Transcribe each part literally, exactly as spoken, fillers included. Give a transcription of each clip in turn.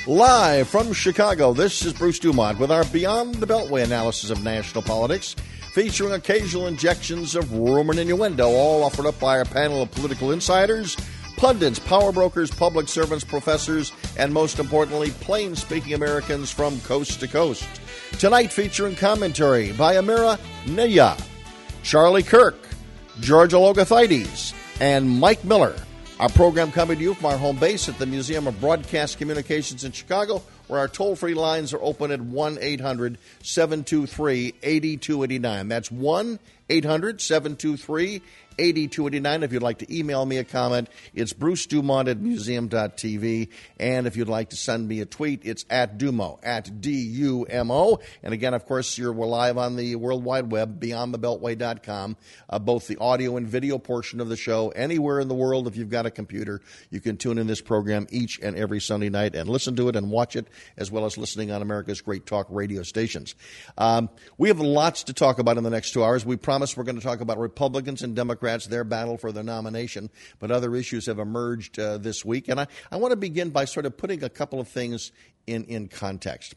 Live from Chicago, this is Bruce Dumont with our Beyond the Beltway analysis of national politics, featuring occasional injections of rumor and innuendo, all offered up by our panel of political insiders, pundits, power brokers, public servants, professors, and most importantly, plain-speaking Americans from coast to coast. Tonight featuring commentary by Amira Neya, Charlie Kirk, Georgia Logothaides, and Mike Miller. Our program coming to you from our home base at the Museum of Broadcast Communications in Chicago, where our toll-free lines are open at one eight hundred seven two three eight two eight nine. That's one eight hundred seven two three eight two eight nine. If you'd like to email me a comment, it's bruce dumont at museum dot t v. And if you'd like to send me a tweet, it's at Dumo, at D U M O. And again, of course, you're, we're live on the World Wide Web, beyond the beltway dot com, uh, both the audio and video portion of the show. Anywhere in the world, if you've got a computer, you can tune in this program each and every Sunday night and listen to it and watch it, as well as listening on America's great talk radio stations. Um, we have lots to talk about in the next two hours. We promise we're going to talk about Republicans and Democrats, their battle for the nomination, but other issues have emerged uh, this week. And I, I want to begin by sort of putting a couple of things in, in context.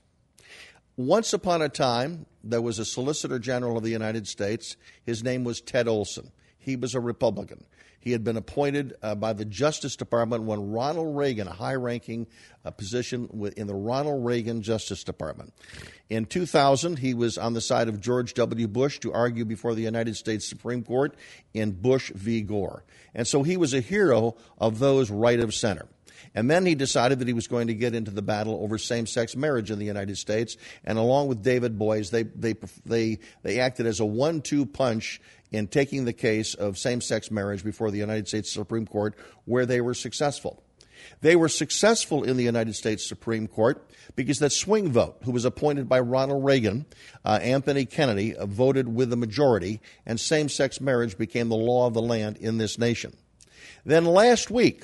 Once upon a time, there was a Solicitor General of the United States. His name was Ted Olson. He was a Republican. He had been appointed uh, by the Justice Department when Ronald Reagan, a high-ranking uh, position in the Ronald Reagan Justice Department. In two thousand, he was on the side of George W. Bush to argue before the United States Supreme Court in Bush v. Gore. And so he was a hero of those right of center. And then he decided that he was going to get into the battle over same-sex marriage in the United States. And along with David Boies, they they they they acted as a one two punch in taking the case of same-sex marriage before the United States Supreme Court, where they were successful. They were successful in the United States Supreme Court because that swing vote, who was appointed by Ronald Reagan, uh, Anthony Kennedy, uh, voted with the majority, and same-sex marriage became the law of the land in this nation. Then last week,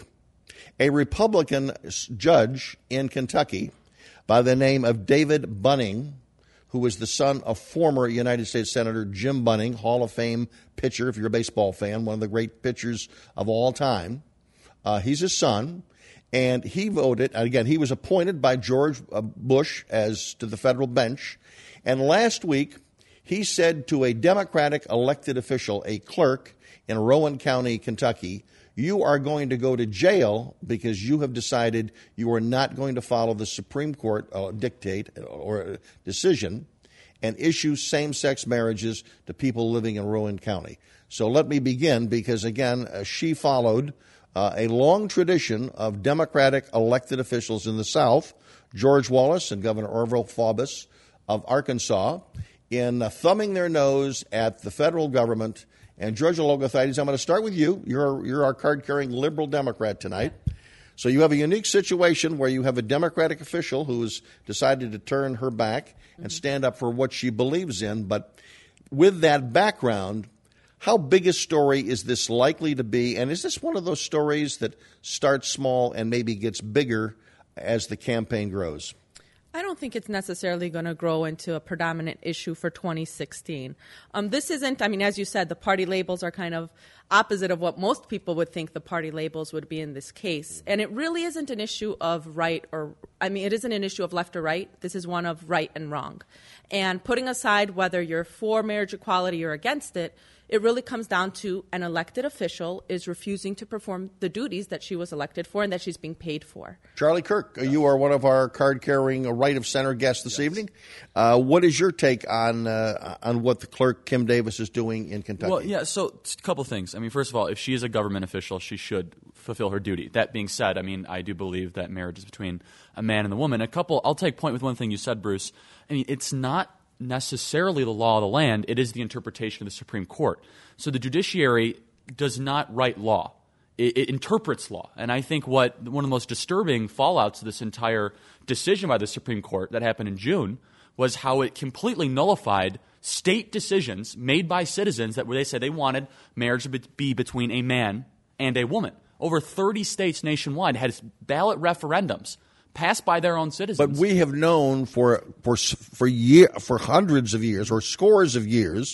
a Republican judge in Kentucky by the name of David Bunning, who was the son of former United States Senator Jim Bunning, Hall of Fame pitcher, if you're a baseball fan, one of the great pitchers of all time. Uh, he's his son, and he voted, and again, he was appointed by George Bush as to the federal bench, and last week he said to a Democratic elected official, a clerk in Rowan County, Kentucky, you are going to go to jail because you have decided you are not going to follow the Supreme Court uh, dictate or decision and issue same-sex marriages to people living in Rowan County. So let me begin because, again, uh, she followed uh, a long tradition of Democratic elected officials in the South, George Wallace and Governor Orville Faubus of Arkansas, in uh, thumbing their nose at the federal government. And Georgia Logothaides, I'm going to start with you. You're, you're our card-carrying liberal Democrat tonight. So you have a unique situation where you have a Democratic official who has decided to turn her back and stand up for what she believes in. But with that background, how big a story is this likely to be? And is this one of those stories that starts small and maybe gets bigger as the campaign grows? I don't think it's necessarily going to grow into a predominant issue for twenty sixteen. Um, this isn't, I mean, as you said, the party labels are kind of opposite of what most people would think the party labels would be in this case. And it really isn't an issue of right or, I mean, it isn't an issue of left or right. This is one of right and wrong. And putting aside whether you're for marriage equality or against it, it really comes down to an elected official is refusing to perform the duties that she was elected for and that she's being paid for. Charlie Kirk, yes. You are one of our card-carrying right-of-center guests this yes. evening. Uh, what is your take on uh, on what the clerk, Kim Davis, is doing in Kentucky? Well, yeah, so a couple things. I mean, first of all, if she is a government official, she should fulfill her duty. That being said, I mean, I do believe that marriage is between a man and a woman. A couple, I'll take point with one thing you said, Bruce. I mean, it's not necessarily the law of the land, it is the interpretation of the Supreme Court. So the judiciary does not write law. It, it interprets law. And I think what one of the most disturbing fallouts of this entire decision by the Supreme Court that happened in June was how it completely nullified state decisions made by citizens that where they said they wanted marriage to be between a man and a woman. Over thirty states nationwide had ballot referendums passed by their own citizens. But we have known for for for year, for hundreds of years or scores of years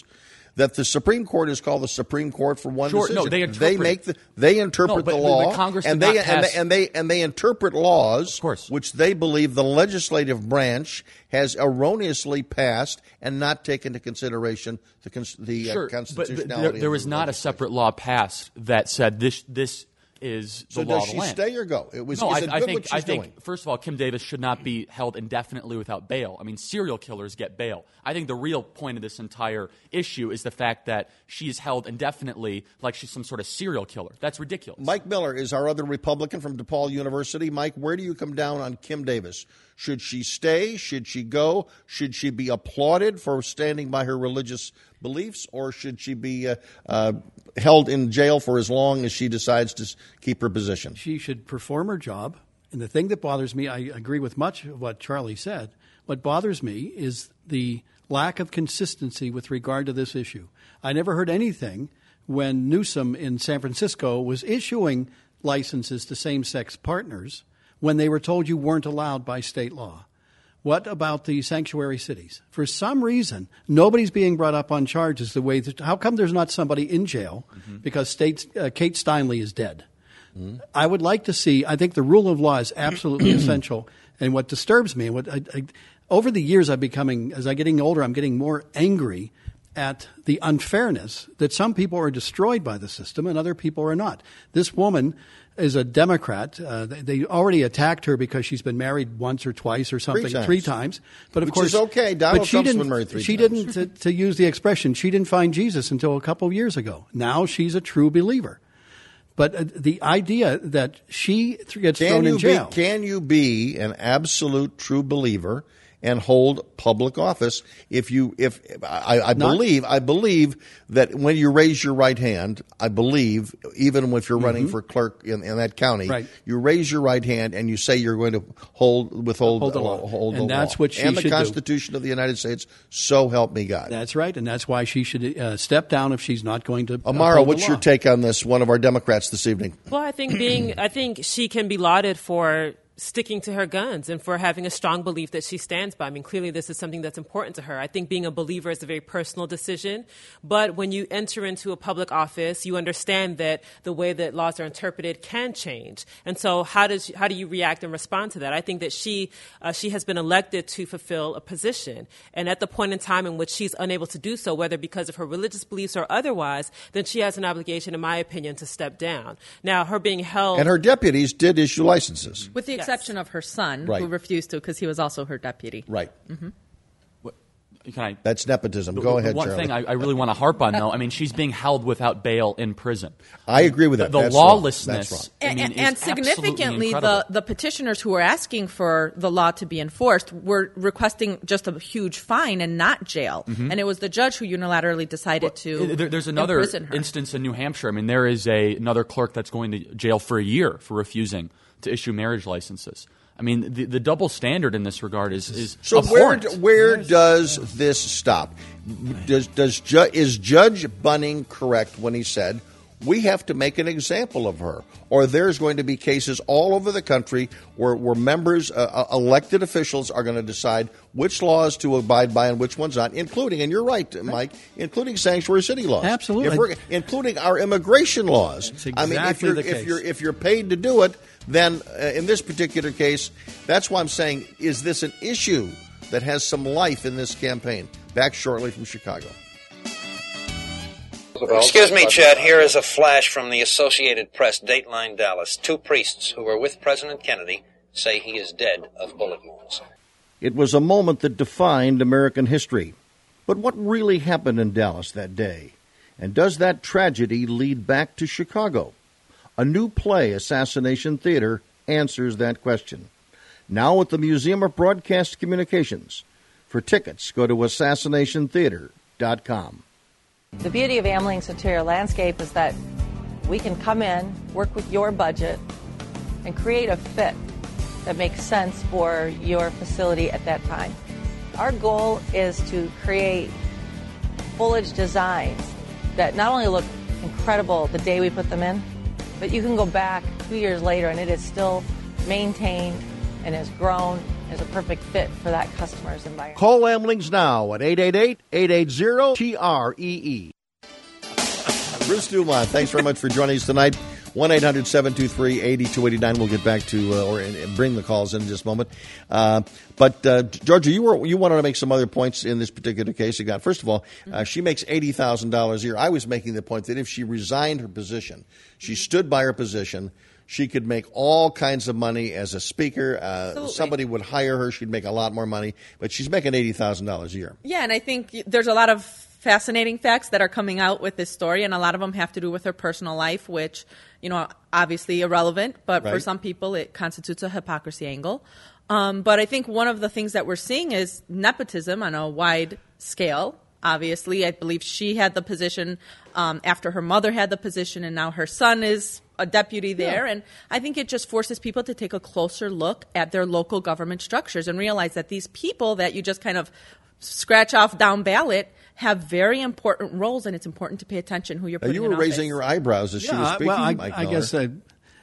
that the Supreme Court is called the Supreme Court for one Sure, decision. no, they interpret- make the they interpret No, but- the but law, Congress and did they not and pass- they and they and they interpret laws, Of course. which they believe the legislative branch has erroneously passed and not taken into consideration the cons- the Sure, uh, but constitutionality. th- there, of there the was not a legislation. separate law passed that said this this is the So law does of the she land. stay or go? It was. No, is I, it I good think what she's I think doing? first of all, Kim Davis should not be held indefinitely without bail. I mean, serial killers get bail. I think the real point of this entire issue is the fact that she's held indefinitely like she's some sort of serial killer. That's ridiculous. Mike Miller is our other Republican from DePaul University. Mike, where do you come down on Kim Davis? Should she stay? Should she go? Should she be applauded for standing by her religious beliefs, or should she be uh, uh, held in jail for as long as she decides to s- keep her position? She should perform her job. And the thing that bothers me, I agree with much of what Charlie said. What bothers me is the lack of consistency with regard to this issue. I never heard anything when Newsom in San Francisco was issuing licenses to same-sex partners when they were told you weren't allowed by state law. What about the sanctuary cities? For some reason, nobody's being brought up on charges the way that, how come there's not somebody in jail mm-hmm. because state, uh, Kate Steinle is dead? Mm-hmm. I would like to see, I think the rule of law is absolutely essential. And what disturbs me, and what I, I, over the years I'm becoming, as I'm getting older, I'm getting more angry at the unfairness that some people are destroyed by the system and other people are not. This woman is a Democrat. Uh, they, they already attacked her because she's been married once or twice or something, three times. three times. But of Which course, is okay. Donald but she Trump's didn't, been married three she times. didn't, to, to use the expression, she didn't find Jesus until a couple of years ago. Now she's a true believer. But uh, the idea that she th- gets Can thrown you in jail. Be, can you be an absolute true believer and hold public office if you if I, I Not- believe I believe that when you raise your right hand, I believe even if you're running Mm-hmm. for clerk in, in that county, Right. you raise your right hand and you say you're going to hold withhold Hold the law. uh, hold And the that's law. what she and the should do. Constitution of the United States. So help me God. That's right, and that's why she should uh, step down if she's not going to. Amara, uphold the what's your law. take on this? One of our Democrats this evening. Well, I think being, I think she can be lauded for sticking to her guns and for having a strong belief that she stands by. I mean, clearly this is something that's important to her. I think being a believer is a very personal decision, but when you enter into a public office, you understand that the way that laws are interpreted can change. And so how does how do you react and respond to that? I think that she uh, she has been elected to fulfill a position, and at the point in time in which she's unable to do so, whether because of her religious beliefs or otherwise, then she has an obligation, in my opinion, to step down. Now, her being held... And her deputies did issue licenses. With the Yes. exception of her son, Right. who refused to because he was also her deputy. Right. What- Can I? That's nepotism. Go ahead, One Charlie. thing I, I really want to harp on, though, I mean, she's being held without bail in prison. I agree with that. The, the That's wrong. lawlessness, That's wrong. I And, mean, and, is and absolutely significantly, the, incredible. the petitioners who were asking for the law to be enforced were requesting just a huge fine and not jail. Mm-hmm. And it was the judge who unilaterally decided to There- There's another imprison her. instance in New Hampshire. I mean, there is a another clerk that's going to jail for a year for refusing to issue marriage licenses. I mean, the, the double standard in this regard is is So where abhorrent. where does this stop? Does does Ju- is Judge Bunning correct when he said we have to make an example of her, or there's going to be cases all over the country where where members, uh, elected officials, are going to decide which laws to abide by and which ones not, including, and you're right, Mike, including sanctuary city laws, Absolutely. if we're, including our immigration laws. That's I mean, if exactly you're the if case. you're if you're paid to do it, then uh, in this particular case, that's why I'm saying, is this an issue that has some life in this campaign? Back shortly from Chicago. Excuse me, Chad. Here is a flash from the Associated Press, Dateline Dallas. Two priests who were with President Kennedy say he is dead of bullet wounds. It was a moment that defined American history. But what really happened in Dallas that day? And does that tragedy lead back to Chicago? A new play, Assassination Theater, answers that question. Now at the Museum of Broadcast Communications. For tickets, go to assassination theater dot com. The beauty of Amling's interior landscape is that we can come in, work with your budget, and create a fit that makes sense for your facility at that time. Our goal is to create foliage designs that not only look incredible the day we put them in, but you can go back two years later and it is still maintained and has grown is a perfect fit for that customer's environment. Call Amlings now at eight eight eight, eight eight zero, T R E E. Bruce Dumont, thanks very much for joining us tonight. one eight hundred, seven two three, eight two eight nine. We'll get back to uh, or and bring the calls in just a moment. Uh, but, uh, Georgia, you were you wanted to make some other points in this particular case. You got, first of all, uh, she makes eighty thousand dollars a year. I was making the point that if she resigned her position, she stood by her position, she could make all kinds of money as a speaker. Uh, somebody would hire her. She'd make a lot more money. But she's making eighty thousand dollars a year. Yeah, and I think there's a lot of fascinating facts that are coming out with this story, and a lot of them have to do with her personal life, which, you know, obviously irrelevant, but right. for some people it constitutes a hypocrisy angle. Um, but I think one of the things that we're seeing is nepotism on a wide scale. Obviously, I believe she had the position um, after her mother had the position, and now her son is a deputy there. Yeah. And I think it just forces people to take a closer look at their local government structures and realize that these people that you just kind of scratch off down ballot have very important roles, and it's important to pay attention who you're putting in office. You were in raising your eyebrows as yeah, she was speaking, well, I, Mike I Miller. guess uh,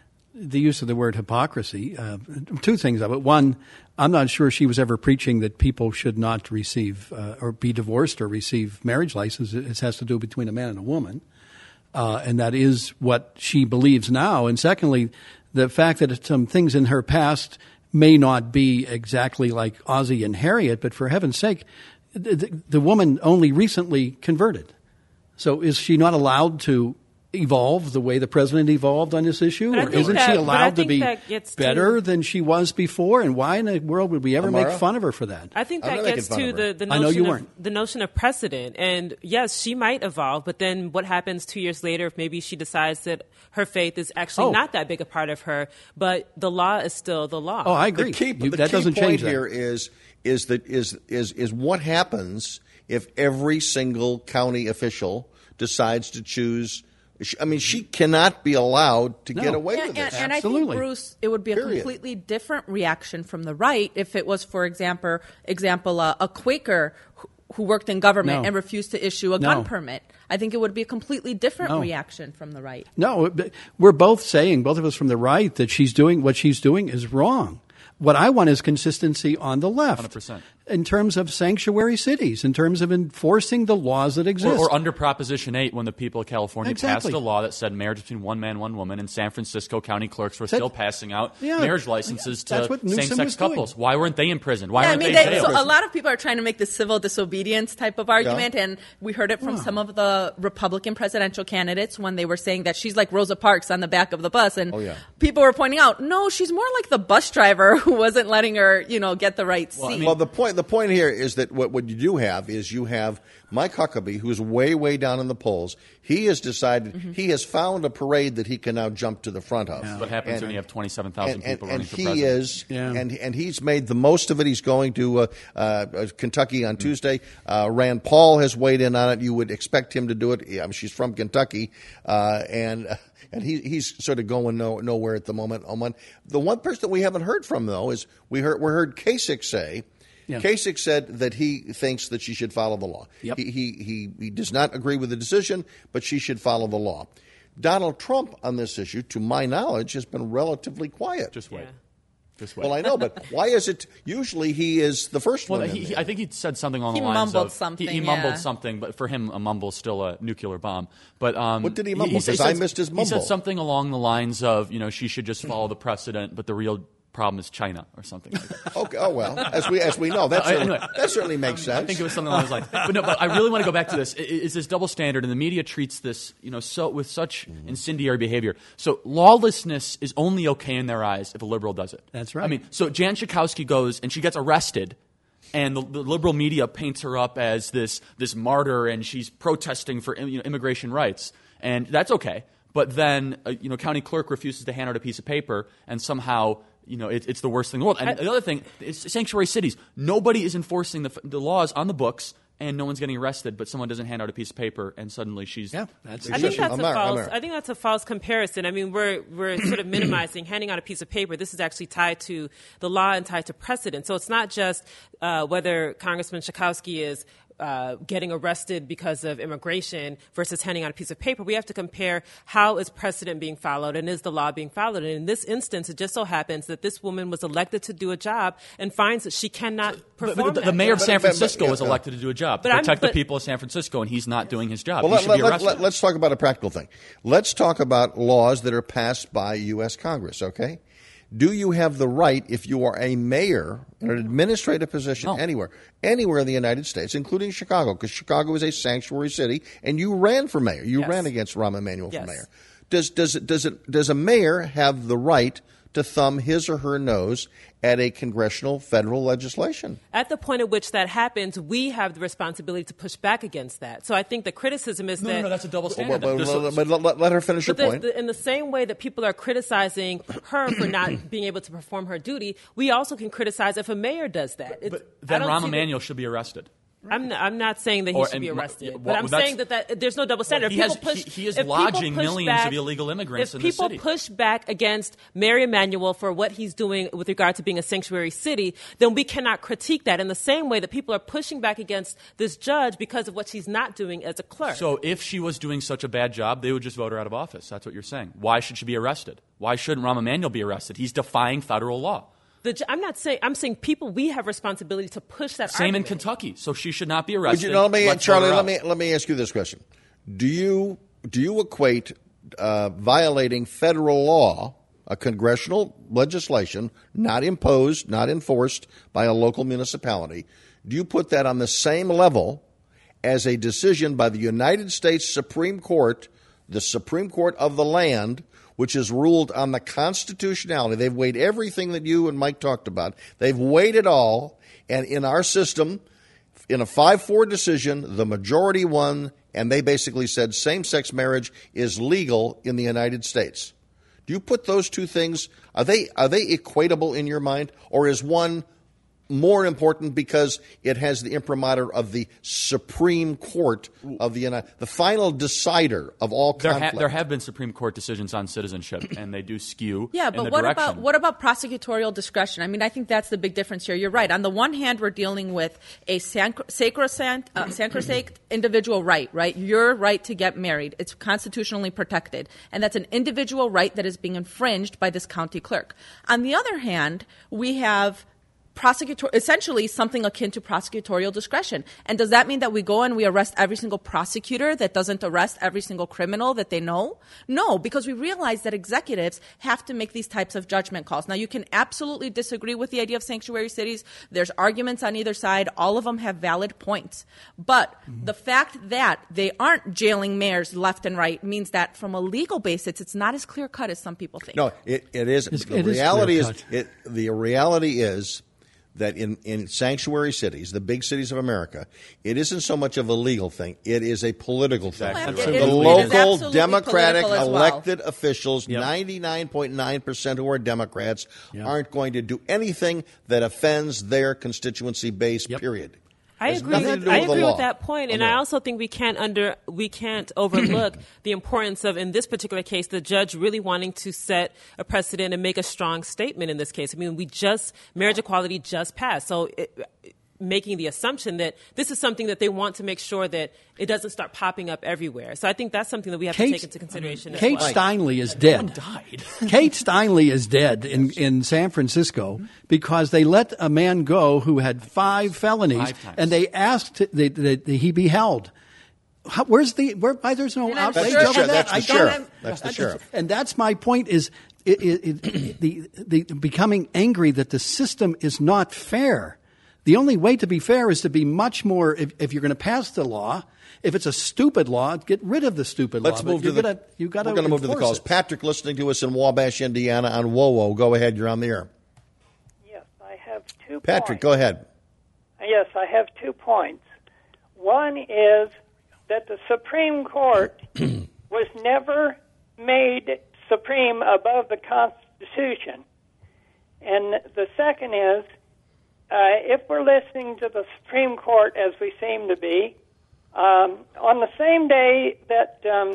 the use of the word hypocrisy, uh, two things of it. One, I'm not sure she was ever preaching that people should not receive uh, or be divorced or receive marriage licenses. It has to do between a man and a woman, uh, and that is what she believes now. And secondly, the fact that some things in her past may not be exactly like Ozzie and Harriet, but for heaven's sake, the, the, the woman only recently converted. So is she not allowed to evolve the way the president evolved on this issue? Or isn't that, she allowed to be better to, than she was before? And why in the world would we ever Amara? make fun of her for that? I think I'm that gets to the, the, I know you notion weren't. of, the notion of precedent. And yes, she might evolve, but then what happens two years later if maybe she decides that her faith is actually Oh. not that big a part of her, but the law is still the law. Oh, I agree. The key, You- the that key doesn't point change that. here is is that is is is what happens if every single county official decides to choose. I mean, she cannot be allowed to No. get away And, with and, this. and I Absolutely. think, Bruce, it would be a Period. completely different reaction from the right if it was, for example, example uh, a Quaker who, who worked in government No. and refused to issue a No. gun permit. I think it would be a completely different No. reaction from the right. No, but we're both saying, both of us from the right, that she's doing what she's doing is wrong. What I want is consistency on the left. one hundred percent. In terms of sanctuary cities, in terms of enforcing the laws that exist. Or, or under Proposition eight, when the people of California Exactly. passed a law that said marriage between one man, one woman, and San Francisco county clerks were That- still passing out Yeah. marriage licenses That's to what Newsom same-sex was doing. couples. Why weren't they imprisoned? Why Yeah, I weren't mean, they they, jailed? so a lot of people are trying to make the civil disobedience type of argument, Yeah. and we heard it from some of the Republican presidential candidates when they were saying that she's like Rosa Parks on the back of the bus, and Oh, yeah. people were pointing out, no, she's more like the bus driver who wasn't letting her, you know, get the right seat. Well, the point the point here is that what, what you do have is you have Mike Huckabee, who's way, way down in the polls. He has decided, Mm-hmm. he has found a parade that he can now jump to the front of. What happens And- when you have twenty-seven thousand and, people and, running and for he president? is, Yeah. and and he's made the most of it. He's going to uh, uh, Kentucky on Tuesday. Uh, Rand Paul has weighed in on it. You would expect him to do it. Yeah, she's from Kentucky, uh, and and he, he's sort of going no, nowhere at the moment. Oman. The one person that we haven't heard from though is we heard we heard Kasich say. Yeah. Kasich said that he thinks that she should follow the law. Yep. He, he he he does not agree with the decision, but she should follow the law. Donald Trump on this issue, to my knowledge, has been relatively quiet. Just wait. Yeah. Just wait. Well, I know, but why is it usually he is the first Well, one? in he, he- there? I think he said something along He the lines mumbled of something, He, he mumbled yeah. something, but for him, a mumble is still a nuclear bomb. But um, What did he mumble? said- 'Cause I said- missed his He mumble. said something along the lines of, you know, she should just follow the precedent, but the real problem is China or something like that. Okay. Oh well, as we as we know, that Uh, certainly, anyway. that certainly makes sense. I think it was something along those lines. But no, but I really want to go back to this. I- Is this double standard, and the media treats this, you know, so with such Mm-hmm. incendiary behavior. So lawlessness is only okay in their eyes if a liberal does it. That's right. I mean, so Jan Schakowsky goes and she gets arrested, and the, the liberal media paints her up as this this martyr, and she's protesting for you know, immigration rights, and that's okay. But then, uh, you know, county clerk refuses to hand out a piece of paper, and somehow, you know, it, it's the worst thing in the world. And the other thing is sanctuary cities. Nobody is enforcing the, the laws on the books, and no one's getting arrested. But someone doesn't hand out a piece of paper, and suddenly she's Yeah, that's I think that's a Amar, false. Amar. I think that's a false comparison. I mean, we're we're sort of minimizing handing out a piece of paper. This is actually tied to the law and tied to precedent. So it's not just uh, whether Congressman Schakowsky is uh, getting arrested because of immigration versus handing out a piece of paper. We have to compare how is precedent being followed and is the law being followed. And in this instance, it just so happens that this woman was elected to do a job and finds that she cannot perform But, but the, that the mayor of job. San But- but- Francisco yeah, was no. elected to do a job, to But I'm- protect the but- people of San Francisco, and he's not doing his job. Well, he let, should let, be let, arrested. let, let's talk about a practical thing. Let's talk about laws that are passed by U S Congress, okay? Do you have the right, if you are a mayor in an administrative position No. anywhere, anywhere in the United States, including Chicago, because Chicago is a sanctuary city, and you ran for mayor. You Yes. ran against Rahm Emanuel Yes. for mayor. Does does it, does it does a mayor have the right to thumb his or her nose at a congressional federal legislation? At the point at which that happens, we have the responsibility to push back against that. So I think the criticism is no, that no, no, that's a double Well, standard. but- There's but- a- but let, let- let her finish her But there's point. the, in the same way that people are criticizing her for not being able to perform her duty, we also can criticize if a mayor does that. It's, but I then don't Rahm see that- Emanuel should be arrested. I'm not, I'm not saying that he Or- should be and my- arrested, yeah, but well, I'm that's- saying that, that there's no double standard. He If has- people push, he- he is if people lodging push millions back, of illegal immigrants if in the people city. push back against Mayor Emanuel for what he's doing with regard to being a sanctuary city, then we cannot critique that in the same way that people are pushing back against this judge because of what she's not doing as a clerk. So if she was doing such a bad job, they would just vote her out of office. That's what you're saying. Why should she be arrested? Why shouldn't Rahm Emanuel be arrested? He's defying federal law. The ju- I'm not saying I'm saying people. We have responsibility to push that. Same in argument. Kentucky. So she should not be Would arrested. you know, let me, Let's Charlie, vote her let out. me let me ask you this question: Do you do you equate uh, violating federal law, a congressional legislation not imposed, not enforced by a local municipality? Do you put that on the same level as a decision by the United States Supreme Court, the Supreme Court of the land, which has ruled on the constitutionality? They've weighed everything that you and Mike talked about. They've weighed it all, and in our system, in a five four decision, the majority won, and they basically said same-sex marriage is legal in the United States. Do you put those two things, are they are they equatable in your mind, or is one more important because it has the imprimatur of the Supreme Court of the United, the final decider of all There, ha- conflict? there have been Supreme Court decisions on citizenship, and they do skew Yeah, in but the what direction. about what about prosecutorial discretion? I mean, I think that's the big difference here. You're right. On the one hand, we're dealing with a sanc- sacrosanct, uh, sacrosanct individual right, right? Your right to get married. It's constitutionally protected, and that's an individual right that is being infringed by this county clerk. On the other hand, we have prosecutor, essentially something akin to prosecutorial discretion. And does that mean that we go and we arrest every single prosecutor that doesn't arrest every single criminal that they know? No, because we realize that executives have to make these types of judgment calls. Now, you can absolutely disagree with the idea of sanctuary cities. There's arguments on either side. All of them have valid points. But mm-hmm. the fact that they aren't jailing mayors left and right means that from a legal basis, it's not as clear cut as some people think. No, it, it is. It's- The it is reality is, clear-cut. it, the reality is that in, in sanctuary cities, the big cities of America, it isn't so much of a legal thing. It is a political thing. Exactly. It The is- it is local absolutely Democratic political as well. elected officials, ninety-nine point nine percent who are Democrats, Yep. aren't going to do anything that offends their constituency base, Yep. period. I There's agree. nothing to With, do I with the agree law. with that point, and Okay. I also think we can't under we can't overlook the importance of, in this particular case, the judge really wanting to set a precedent and make a strong statement. In this case, I mean, we just marriage equality just passed, so it, making the assumption that this is something that they want to make sure that it doesn't start popping up everywhere. So I think that's something that we have Kate- to take into consideration. as Kate well. Steinle is dead. died. Kate Steinle is dead in, in San Francisco because they let a man go who had five felonies, Five times. and they asked that, that, that he be held. How, where's the where? Why there's no And I'm outrage sure- over That's the that? sheriff. I That's the don't- sheriff. That's the sheriff. And that's my point: is it, it, it, the the becoming angry that the system is not fair. The only way to be fair is to be much more. If, if you're going to pass the law, if it's a stupid law, get rid of the stupid Let's law. move but to you're the. gonna, you gotta we're going to move to the enforce calls. it. Patrick, listening to us in Wabash, Indiana, on W O W O. Go ahead. You're on the air. Yes, I have two Patrick, points. go ahead. Yes, I have two points. One is that the Supreme Court was never made supreme above the Constitution. And the second is, uh, if we're listening to the Supreme Court, as we seem to be, um, on the same day that um,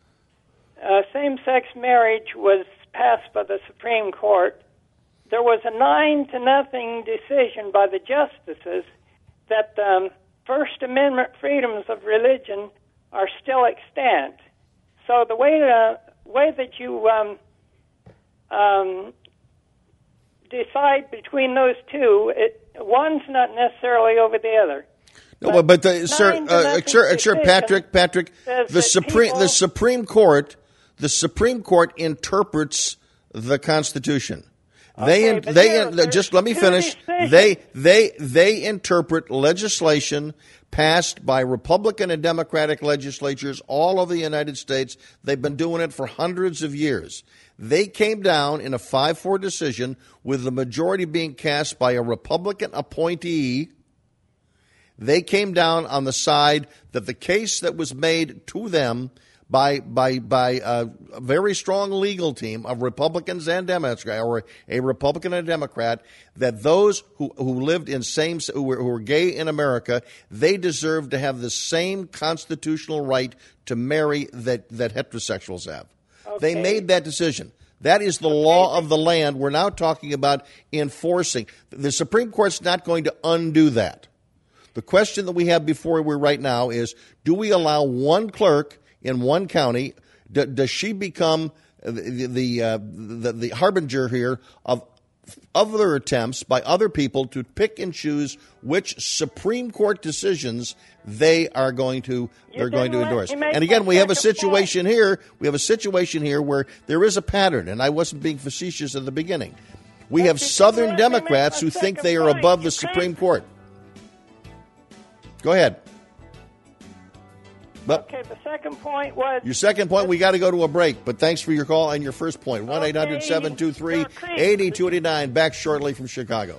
uh, same-sex marriage was passed by the Supreme Court, there was a nine to nothing decision by the justices that um, First Amendment freedoms of religion are still extant. So the way to, way that you um, um, decide between those two, it, one's not necessarily over the other. No, but, but the, sir, uh, sure, sure, Patrick, Patrick, the Supreme, people, the Supreme Court, the Supreme Court interprets the Constitution. They, okay, they, there, they just let me finish. They, they, they interpret legislation passed by Republican and Democratic legislatures all over the United States. They've been doing it for hundreds of years. They came down in a five four decision with the majority being cast by a Republican appointee. They came down on the side that the case that was made to them by by by a very strong legal team of Republicans and Democrats, or a Republican and a Democrat, that those who, who lived in same who were, who were gay in America, they deserve to have the same constitutional right to marry that that heterosexuals have. Okay. They made that decision. That is the law of the land. We're now talking about enforcing. The Supreme Court's not going to undo that. The question that we have before we right now is: do we allow one clerk in one county? D- does she become the the, uh, the the harbinger here of other attempts by other people to pick and choose which Supreme Court decisions they are going to they're going to endorse? And again, we have a situation here. We have a situation here where there is a pattern, and I wasn't being facetious at the beginning. We have Southern Democrats who think they are above the Supreme Court. Go ahead. But okay, the second point was... Your second point, we got to go to a break, but thanks for your call and your first point. one eight hundred seven two three eight two eight nine. Back shortly from Chicago.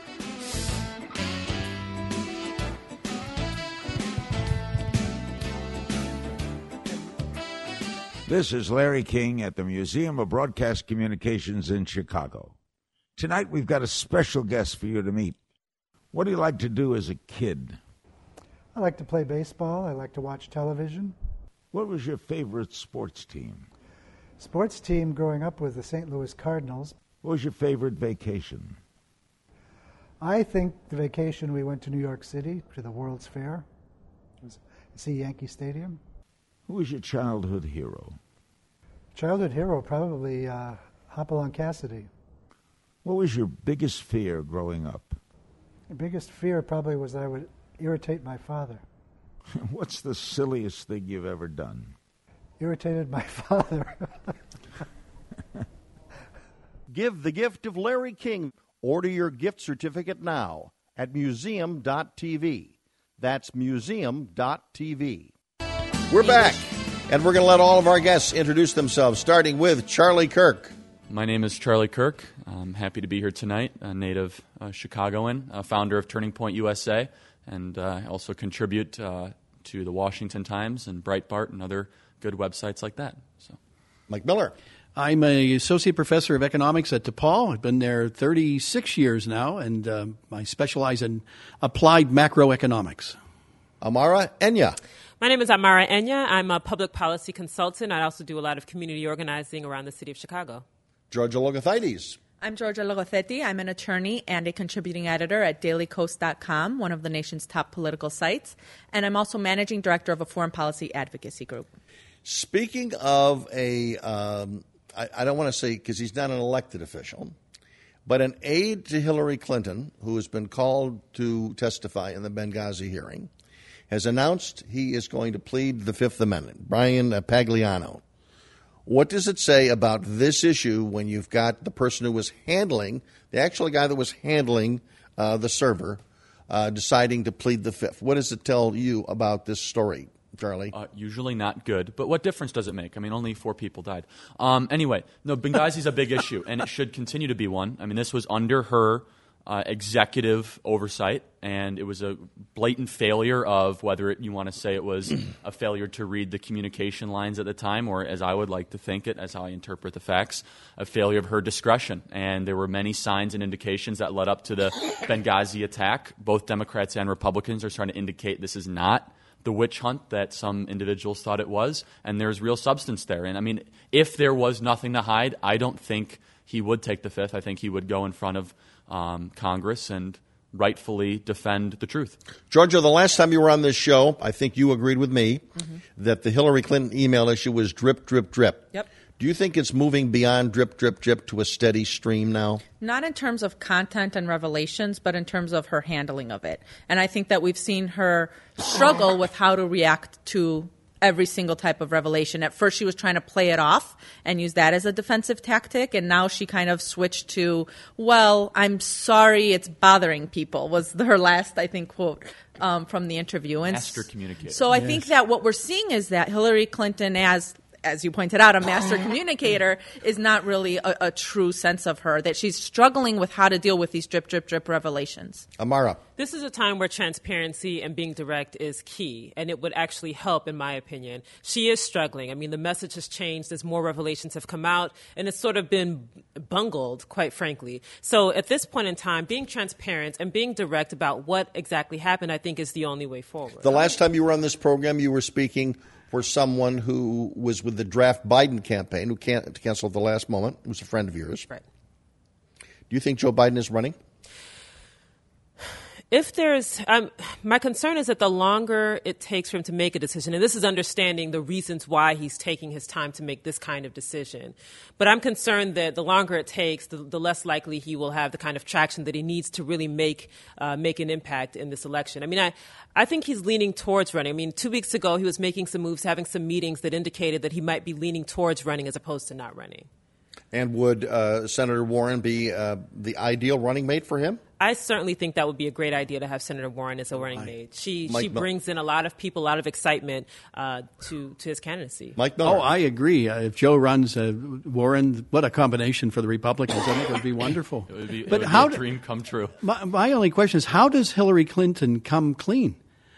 This is Larry King at the Museum of Broadcast Communications in Chicago. Tonight we've got a special guest for you to meet. What do you like to do as a kid? I like to play baseball. I like to watch television. What was your favorite sports team? Sports team growing up was the Saint Louis Cardinals. What was your favorite vacation? I think the vacation we went to New York City to the World's Fair. It was to see Yankee Stadium. Who was your childhood hero? Childhood hero, probably uh, Hopalong Cassidy. What was your biggest fear growing up? The biggest fear probably was that I would irritate my father. What's the silliest thing you've ever done? Irritated my father. Give the gift of Larry King. Order your gift certificate now at museum dot t v. That's museum dot t v. We're back, and we're going to let all of our guests introduce themselves, starting with Charlie Kirk. My name is Charlie Kirk. I'm happy to be here tonight, a native uh, Chicagoan, a founder of Turning Point U S A, and uh, I also contribute uh, to the Washington Times and Breitbart and other good websites like that. So, Mike Miller. I'm an associate professor of economics at DePaul. I've been there thirty-six years now, and um, I specialize in applied macroeconomics. Amara Enya. My name is Amara Enya. I'm a public policy consultant. I also do a lot of community organizing around the city of Chicago. Georgia Logothides. I'm Georgia Logothetti. I'm an attorney and a contributing editor at daily coast dot com, one of the nation's top political sites. And I'm also managing director of a foreign policy advocacy group. Speaking of a, um, I, I don't want to say because he's not an elected official, but an aide to Hillary Clinton, who has been called to testify in the Benghazi hearing, has announced he is going to plead the Fifth Amendment. Brian Pagliano. What does it say about this issue when you've got the person who was handling, the actual guy that was handling uh, the server, uh, deciding to plead the Fifth? What does it tell you about this story, Charlie? Uh, usually not good, but what difference does it make? I mean, only four people died. Um, anyway, no, Benghazi's a big issue, and it should continue to be one. I mean, this was under her Uh, executive oversight, and it was a blatant failure of whether it, you want to say it was a failure to read the communication lines at the time, or as I would like to think it, as I interpret the facts, a failure of her discretion. And there were many signs and indications that led up to the Benghazi attack. Both Democrats and Republicans are trying to indicate this is not the witch hunt that some individuals thought it was, and there's real substance there. And I mean, if there was nothing to hide, I don't think he would take the Fifth. I think he would go in front of Um, Congress and rightfully defend the truth. Georgia, the last time you were on this show, I think you agreed with me mm-hmm. that the Hillary Clinton email issue was drip, drip, drip. Yep. Do you think it's moving beyond drip, drip, drip to a steady stream now? Not in terms of content and revelations, but in terms of her handling of it. And I think that we've seen her struggle with how to react to every single type of revelation. At first, she was trying to play it off and use that as a defensive tactic, and now she kind of switched to, well, I'm sorry it's bothering people, was her last, I think, quote um, from the interview. And Master communicator. So I yes. think that what we're seeing is that Hillary Clinton, as as you pointed out, a master communicator, is not really a, a true sense of her, that she's struggling with how to deal with these drip, drip, drip revelations. Amara. This is a time where transparency and being direct is key, and it would actually help, in my opinion. She is struggling. I mean, the message has changed as more revelations have come out, and it's sort of been bungled, quite frankly. So at this point in time, being transparent and being direct about what exactly happened, I think, is the only way forward. The last time you were on this program, you were speaking for someone who was with the draft Biden campaign, who can't cancel at the last moment, who's a friend of yours. Right. Do you think Joe Biden is running? If there's, um, my concern is that the longer it takes for him to make a decision, and this is understanding the reasons why he's taking his time to make this kind of decision, but I'm concerned that the longer it takes, the, the less likely he will have the kind of traction that he needs to really make uh, make an impact in this election. I mean, I, I think he's leaning towards running. I mean, two weeks ago he was making some moves, having some meetings that indicated that he might be leaning towards running as opposed to not running. And would uh, Senator Warren be uh, the ideal running mate for him? I certainly think that would be a great idea to have Senator Warren as a running mate. She Mike she Mil- brings in a lot of people, a lot of excitement uh, to to his candidacy. Mike Miller. Oh, I agree. Uh, if Joe runs uh, Warren, what a combination for the Republicans. I think it would be wonderful. It would be, but it would how be a dream come true. My, my only question is, how does Hillary Clinton come clean?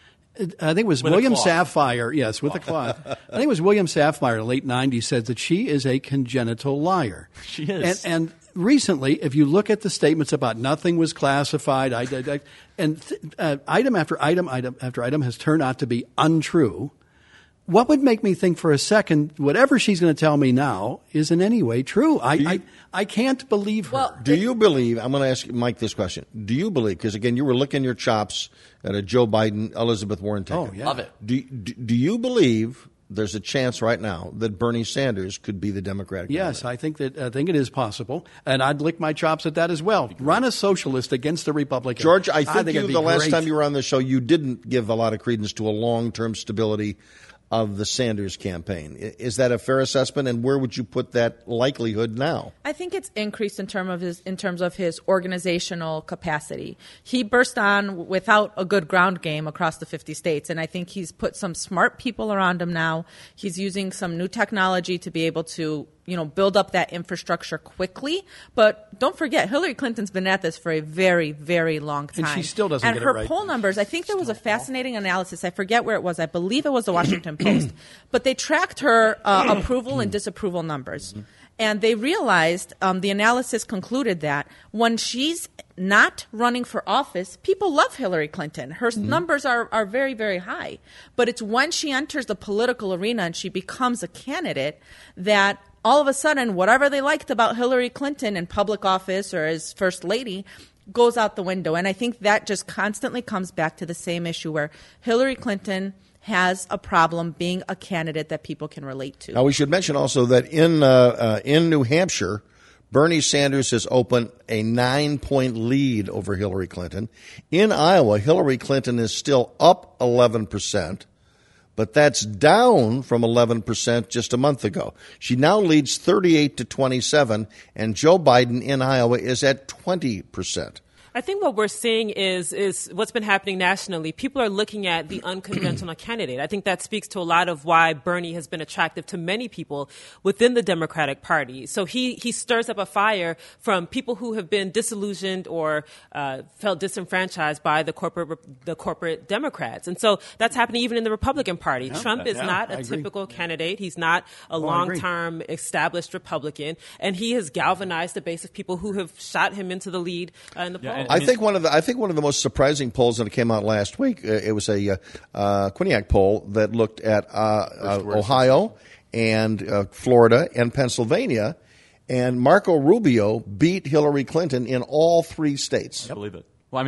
I think it was With William a cloth. Sapphire. Yes, with a cloth. I think it was William Sapphire in the late nineties said that she is a congenital liar. She is. And, and recently, if you look at the statements about nothing was classified, I, I, I, and uh, item after item, item after item has turned out to be untrue, what would make me think for a second whatever she's going to tell me now is in any way true? I, you, I, I can't believe her. Well, Do you believe, I'm going to ask Mike this question, do you believe, because again, you were licking your chops at a Joe Biden, Elizabeth Warren ticket. Oh, yeah. Love it. Do, do, do you believe there's a chance right now that Bernie Sanders could be the Democratic Yes, candidate? I think that I think it is possible, and I'd lick my chops at that as well. Run a socialist against a Republican. George, I think, I think you, it'd be the last great. time you were on the show, you didn't give a lot of credence to a long-term stability of the Sanders campaign. Is that a fair assessment, and where would you put that likelihood now? I think it's increased in terms of his in terms of his organizational capacity. He burst on without a good ground game across the fifty states, and I think he's put some smart people around him now. He's using some new technology to be able to, you know, build up that infrastructure quickly. But don't forget, Hillary Clinton's been at this for a very, very long time. And she still doesn't and get it her right. poll numbers, I think there was a fascinating analysis. I forget where it was. I believe it was the Washington Post. But they tracked her uh, approval and disapproval numbers. And they realized, um, the analysis concluded that when she's not running for office, people love Hillary Clinton. Her mm-hmm. numbers are, are very, very high. But it's when she enters the political arena and she becomes a candidate that all of a sudden, whatever they liked about Hillary Clinton in public office or as first lady goes out the window. And I think that just constantly comes back to the same issue where Hillary Clinton has a problem being a candidate that people can relate to. Now, we should mention also that in uh, uh, in New Hampshire, Bernie Sanders has opened a nine-point lead over Hillary Clinton. In Iowa, Hillary Clinton is still up eleven percent, but that's down from eleven percent just a month ago. She now leads thirty-eight to twenty-seven, and Joe Biden in Iowa is at twenty percent. I think what we're seeing is is what's been happening nationally. People are looking at the unconventional candidate. I think that speaks to a lot of why Bernie has been attractive to many people within the Democratic Party. So he, he stirs up a fire from people who have been disillusioned or uh, felt disenfranchised by the corporate the corporate Democrats. And so that's happening even in the Republican Party. Yeah, Trump is yeah, not I a agree. typical candidate. He's not a Oh, I agree. long-term established Republican. And he has galvanized the base of people who have shot him into the lead uh, in the Yeah, polls. and- I think one of the I think one of the most surprising polls that came out last week. Uh, it was a uh, uh, Quinnipiac poll that looked at uh, uh, Ohio and uh, Florida and Pennsylvania, and Marco Rubio beat Hillary Clinton in all three states. I believe it. Well, I mean,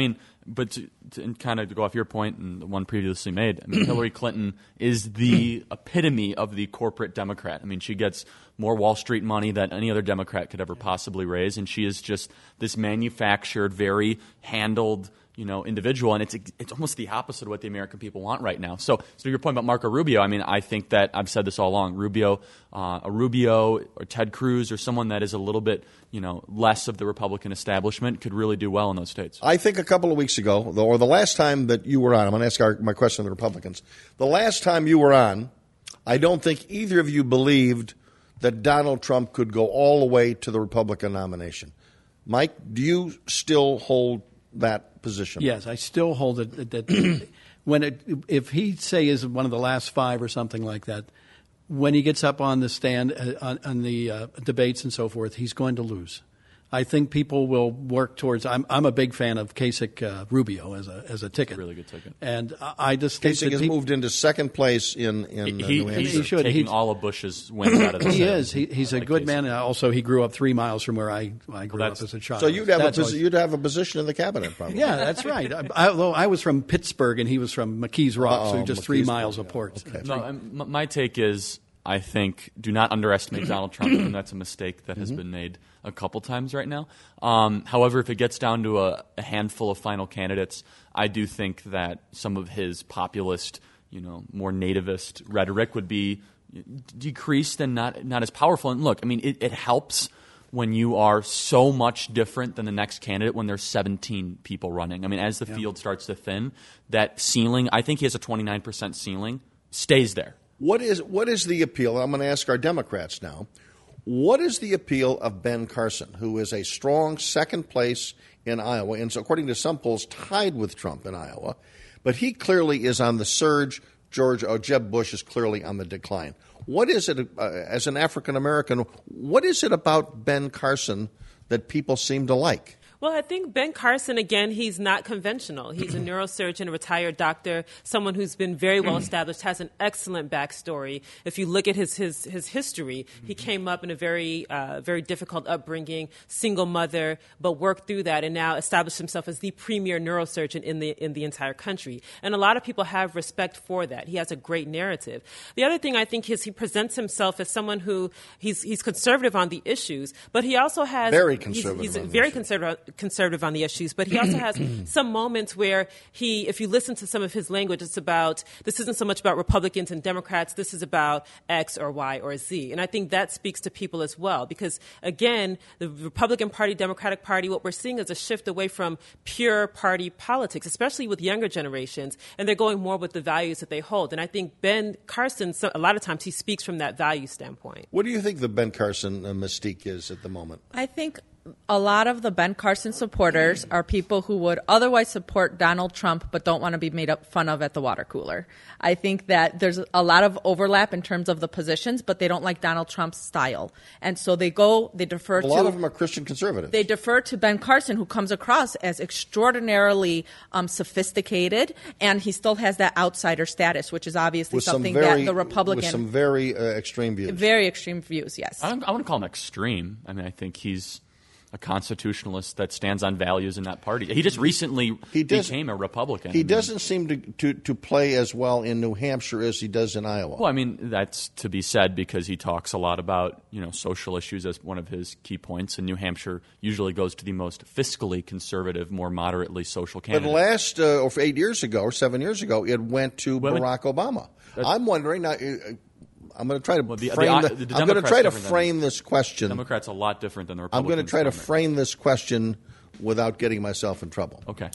but to, to and kind of to go off your point and the one previously made, I mean, Hillary Clinton is the epitome of the corporate Democrat. I mean, she gets more Wall Street money than any other Democrat could ever possibly raise, and she is just this manufactured, very handled, you know, individual, and it's it's almost the opposite of what the American people want right now. So, so your point about Marco Rubio, I mean, I think that I've said this all along. Rubio, uh, a Rubio or Ted Cruz or someone that is a little bit, you know, less of the Republican establishment could really do well in those states. I think a couple of weeks ago, or the last time that you were on, I'm going to ask our, my question to the Republicans. The last time you were on, I don't think either of you believed that Donald Trump could go all the way to the Republican nomination. Mike, do you still hold that position? Yes, I still hold it that when it, if he say is one of the last five or something like that, when he gets up on the stand uh, on, on the uh, debates and so forth, he's going to lose. I think people will work towards. I'm I'm a big fan of Kasich uh, Rubio as a as a ticket. Really good ticket. And I, I just think Kasich that has he, moved into second place in in uh, he, New Hampshire. He's He should. taking He's- all of Bush's wins out of the he Senate. is. He, he's I a like good Kasich. man. And also, he grew up three miles from where I I grew Well, up that's- as a child. So you'd have a That's posi- always- you'd have a position in the cabinet, probably. Yeah, that's right. I, although I was from Pittsburgh and he was from McKees Rock, so Uh-oh, just three McKees miles Rock, apart. okay. No, um, my take is I think do not underestimate Donald Trump, and that's a mistake that has been made a couple times right now. Um, however, if it gets down to a, a handful of final candidates, I do think that some of his populist, you know, more nativist rhetoric would be decreased and not not as powerful. And look, I mean, it, it helps when you are so much different than the next candidate when there's seventeen people running. I mean, as the yeah. field starts to thin, that ceiling, I think he has a twenty-nine percent ceiling, stays there. What is what is the appeal? I'm going to ask our Democrats now. What is the appeal of Ben Carson, who is a strong second place in Iowa, and so according to some polls, tied with Trump in Iowa, but he clearly is on the surge. George oh, Jeb Bush is clearly on the decline. What is it, uh, as an African American, what is it about Ben Carson that people seem to like? Well, I think Ben Carson, again, he's not conventional. He's a neurosurgeon, a retired doctor, someone who's been very well established, has an excellent backstory. If you look at his his, his history, he came up in a very, uh, very difficult upbringing, single mother, but worked through that and now established himself as the premier neurosurgeon in the in the entire country. And a lot of people have respect for that. He has a great narrative. The other thing I think is he presents himself as someone who he's he's conservative on the issues, but he also has very conservative. He's, he's on very the conservative. conservative on the issues, but he also has some moments where he, if you listen to some of his language, it's about, this isn't so much about Republicans and Democrats, this is about X or Y or Z. And I think that speaks to people as well, because again, the Republican Party, Democratic Party, what we're seeing is a shift away from pure party politics, especially with younger generations, and they're going more with the values that they hold. And I think Ben Carson, so, a lot of times he speaks from that value standpoint. What do you think the Ben Carson uh, mystique is at the moment? I think a lot of the Ben Carson supporters are people who would otherwise support Donald Trump but don't want to be made up fun of at the water cooler. I think that there's a lot of overlap in terms of the positions, but they don't like Donald Trump's style. And so they go, they defer a to... A lot of them are Christian conservatives. They defer to Ben Carson, who comes across as extraordinarily um, sophisticated, and he still has that outsider status, which is obviously with something very, that the Republican... With some very uh, extreme views. Very extreme views, yes. I, don't, I wouldn't call him extreme. I mean, I think he's a constitutionalist that stands on values in that party. He just recently he became a Republican. He doesn't seem to, to, to play as well in New Hampshire as he does in Iowa. Well, I mean, that's to be said because he talks a lot about, you know, social issues as one of his key points, and New Hampshire usually goes to the most fiscally conservative, more moderately social candidate. But last, uh, or eight years ago, or seven years ago, it went to well, Barack Obama. I'm wondering now... Uh, I'm going to try to well, the, frame. the, The, the I'm going to try to frame than, this question. Democrats a lot different than the I'm Republicans. going to try to primary. frame this question without getting myself in trouble. Okay.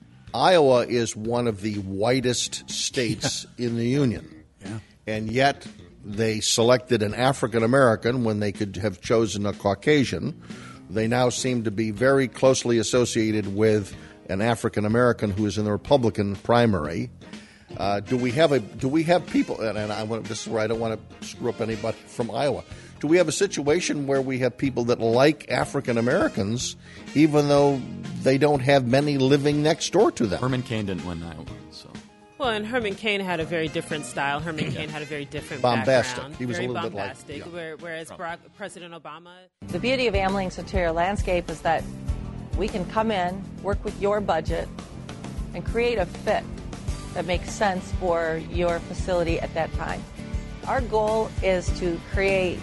Iowa is one of the whitest states in the union, yeah. and yet they selected an African American when they could have chosen a Caucasian. They now seem to be very closely associated with an African American who is in the Republican primary. Uh, do we have a? Do we have people? And, and I want, this is where I don't want to screw up anybody from Iowa. Do we have a situation where we have people that like African Americans, even though they don't have many living next door to them? Herman Cain didn't win Iowa, so. Well, and Herman Cain had a very different style. Herman Cain had a very different bombastic. background. He was very a little bombastic, bit like, yeah. whereas Barack, President Obama. The beauty of Amling's interior landscape is that we can come in, work with your budget, and create a fit that makes sense for your facility at that time. Our goal is to create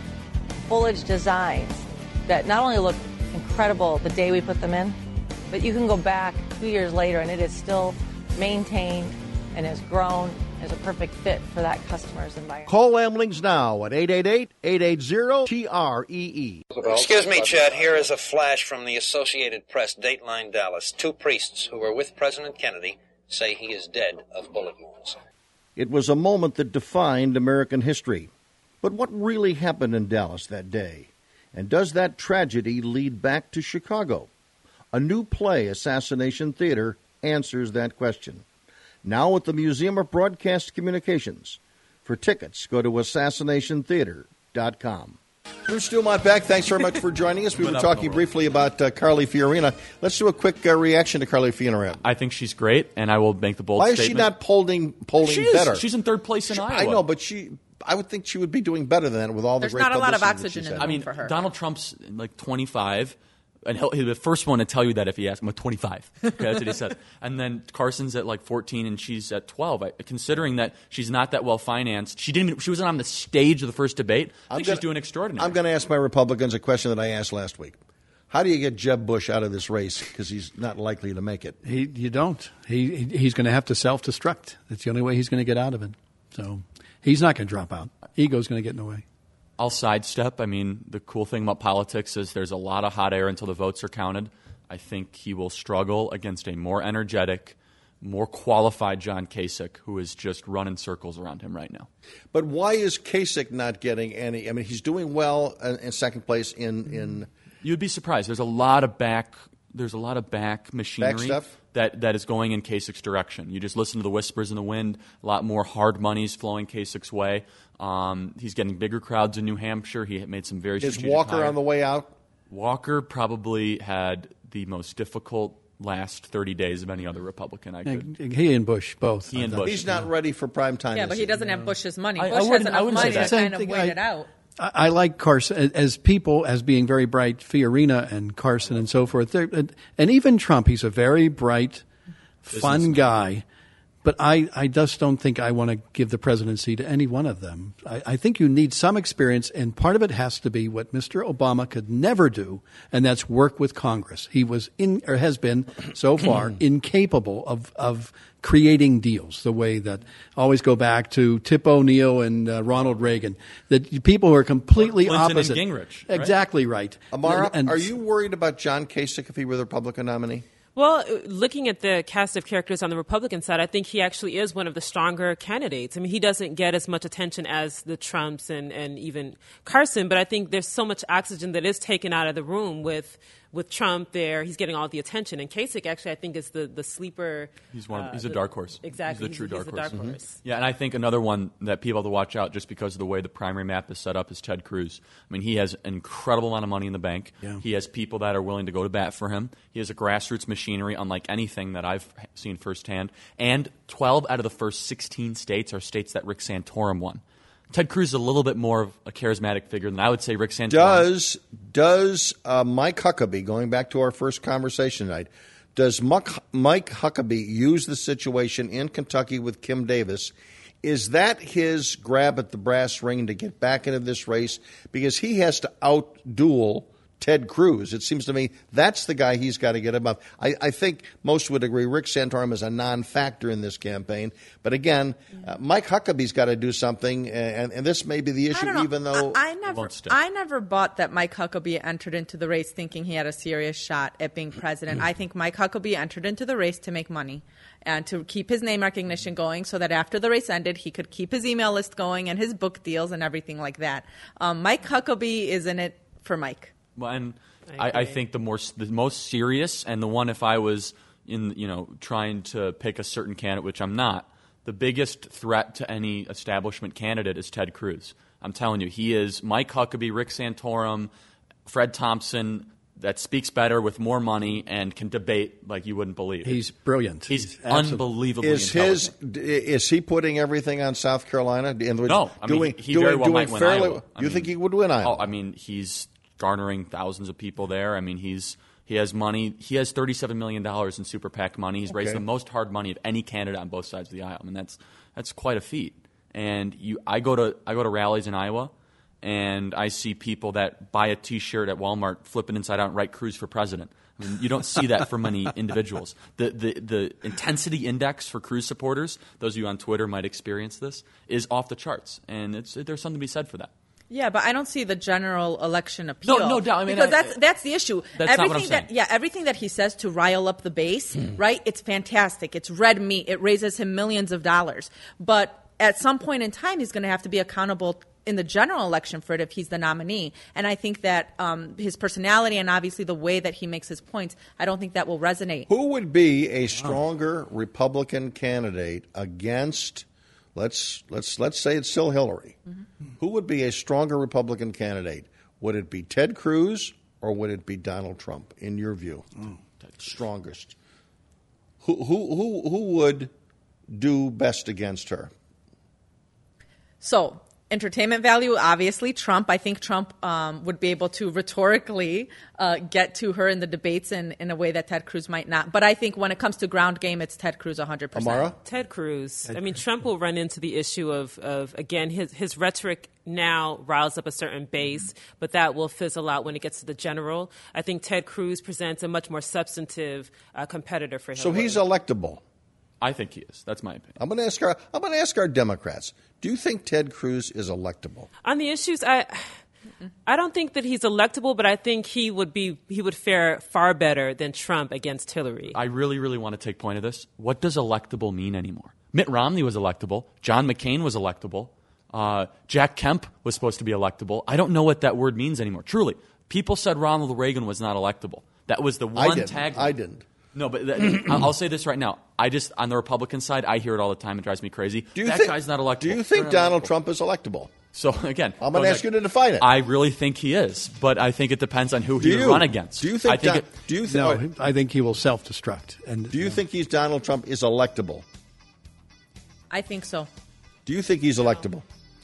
foliage designs that not only look incredible the day we put them in, but you can go back two years later and it is still maintained and has grown as a perfect fit for that customer's environment. Call Lamlings now at eight eight eight, eight eight zero, T R E E. Excuse me, Chad. Here is a flash from the Associated Press, Dateline Dallas. Two priests who were with President Kennedy say he is dead of bullet wounds. It was a moment that defined American history. But what really happened in Dallas that day? And does that tragedy lead back to Chicago? A new play, Assassination Theater, answers that question. Now at the Museum of Broadcast Communications. For tickets, go to assassination theater dot com. Bruce Dumont back. Thanks very much for joining us. We were talking briefly about uh, Carly Fiorina. Let's do a quick uh, reaction to Carly Fiorina. I think she's great, and I will make the bold Why is statement. she not polling, polling she is. better? She's in third place in she, Iowa. I know, but she... I would think she would be doing better than that with all the There's great not a lot of publicity that oxygen she's in had. the I mean, for her. Donald Trump's like twenty-five, and he'll, he'll be the first one to tell you that if he asks him. I'm twenty-five. Okay, that's what he said. And then Carson's at like fourteen, and she's at twelve. I, considering that she's not that well financed, she didn't. She wasn't on the stage of the first debate. I think gonna, she's doing extraordinary. I'm going to ask my Republicans a question that I asked last week. How do you get Jeb Bush out of this race because he's not likely to make it? He, you don't. He, he he's going to have to self-destruct. That's the only way he's going to get out of it. So he's not going to drop out. Ego's going to get in the way. I'll sidestep. I mean, the cool thing about politics is there's a lot of hot air until the votes are counted. I think he will struggle against a more energetic, more qualified John Kasich, who is just running circles around him right now. But why is Kasich not getting any? I mean, he's doing well in, in second place in, in You'd be surprised. There's a lot of back. There's a lot of back machinery Back stuff? that that is going in Kasich's direction. You just listen to the whispers in the wind. A lot more hard money's flowing Kasich's way. Um, he's getting bigger crowds in New Hampshire. He made some very Is strategic Walker hire. on the way out? Walker probably had the most difficult last thirty days of any other Republican I could. He and Bush both. He and Bush. He's not ready for prime time. Yeah, this but he year. doesn't have Bush's money. I- I Bush has wouldn't- I enough wouldn't say money to that. kind of Same thing. wait I- it out. I, I like Carson as people as being very bright. Fiorina and Carson and so forth. They're, and, and even Trump, he's a very bright, fun Businessman. guy. But I, I just don't think I want to give the presidency to any one of them. I, I think you need some experience, and part of it has to be what Mister Obama could never do, and that's work with Congress. He was in, or has been so far, incapable of, of creating deals the way that always go back to Tip O'Neill and uh, Ronald Reagan. That people who are completely Clinton and opposite. Gingrich, right? Exactly right. Amara, And- are you worried about John Kasich if he were the Republican nominee? Well, looking at the cast of characters on the Republican side, I think he actually is one of the stronger candidates. I mean, he doesn't get as much attention as the Trumps and, and even Carson, but I think there's so much oxygen that is taken out of the room with with Trump there. He's getting all the attention. And Kasich, actually, I think is the, the sleeper. He's one. Of, uh, he's a the- dark horse. Exactly. He's the true he's, dark he's horse. the dark Mhm. horse. Yeah, and I think another one that people have to watch out just because of the way the primary map is set up is Ted Cruz. I mean, he has an incredible amount of money in the bank. Yeah. He has people that are willing to go to bat for him. He has a grassroots machinery unlike anything that I've seen firsthand. And twelve out of the first sixteen states are states that Rick Santorum won. Ted Cruz is a little bit more of a charismatic figure than I would say Rick Santorum. Does does uh, Mike Huckabee, going back to our first conversation tonight, does Muck, Mike Huckabee use the situation in Kentucky with Kim Davis? Is that his grab at the brass ring to get back into this race? Because he has to outduel Ted Cruz. It seems to me that's the guy he's got to get above. I, I think most would agree Rick Santorum is a non-factor in this campaign. But again, uh, Mike Huckabee's got to do something, and, and this may be the I issue, don't know. even though I, I never, won't stick. I never bought that Mike Huckabee entered into the race thinking he had a serious shot at being president. I think Mike Huckabee entered into the race to make money and to keep his name recognition going, so that after the race ended, he could keep his email list going and his book deals and everything like that. Um, Mike Huckabee is in it for Mike. Well, and I I, I agree. think the more the most serious and the one, if I was in you know trying to pick a certain candidate, which I'm not, the biggest threat to any establishment candidate is Ted Cruz. I'm telling you, he is Mike Huckabee, Rick Santorum, Fred Thompson. That speaks better with more money and can debate like you wouldn't believe. He's brilliant. He's, He's absolute- unbelievably is his intelligent. is he putting everything on South Carolina? In other words, No, I mean, doing, he doing, very well doing might win fairly. Iowa. I You mean- think he would win Iowa? Oh, I mean, he's garnering thousands of people there. I mean, he's He has money. He has thirty-seven million dollars in super PAC money. He's raised Okay. the most hard money of any candidate on both sides of the aisle. I mean, that's that's quite a feat. And you, I go to I go to rallies in Iowa, and I see people that buy a T-shirt at Walmart, flip it inside out, and write "Cruz for President." I mean, you don't see that for many individuals. The, the the intensity index for Cruz supporters, those of you on Twitter might experience this, is off the charts, and it's there's something to be said for that. Yeah, but I don't see the general election appeal. No, no doubt. I mean, because I- that's that's the issue. That's everything not what I'm that saying. yeah, everything that he says to rile up the base, right? It's fantastic. It's red meat. It raises him millions of dollars. But at some point in time, he's going to have to be accountable in the general election for it if he's the nominee. And I think that um, his personality and obviously the way that he makes his points, I don't think that will resonate. Who would be a stronger Republican candidate against? Let's let's let's say it's still Hillary. Mm-hmm. Who would be a stronger Republican candidate? Would it be Ted Cruz or would it be Donald Trump? In your view, mm. strongest. Who who who who would do best against her? So, entertainment value, obviously, Trump. I think Trump um, would be able to rhetorically uh, get to her in the debates in, in a way that Ted Cruz might not. But I think when it comes to ground game, it's Ted Cruz one hundred percent. Amara? Ted Cruz. Ted I mean, Cruz. Trump will run into the issue of, of again, his, his rhetoric now riles up a certain base, but that will fizzle out when it gets to the general. I think Ted Cruz presents a much more substantive uh, competitor for him. So he's electable. I think he is. That's my opinion. I'm going to ask our I'm going to ask our Democrats. Do you think Ted Cruz is electable? On the issues, I I don't think that he's electable, but I think he would be he would fare far better than Trump against Hillary. I really, really want to take point of this. What does electable mean anymore? Mitt Romney was electable. John McCain was electable. Uh, Jack Kemp was supposed to be electable. I don't know what that word means anymore. Truly, people said Ronald Reagan was not electable. That was the one I didn't. tagline. I didn't. No, but th- I'll say this right now. I just, on the Republican side, I hear it all the time. It drives me crazy. Do you that think, guy's not electable. Do you think They're not Donald electable. Trump is electable? So, again, I'm going to goes ask you back- to define it. I really think he is, but I think it depends on who Do he would you? run against. Do you think I think Don- it, do you No, think I think he will self-destruct. And Do you think he's Donald Trump is electable? I think so. Do you think he's electable?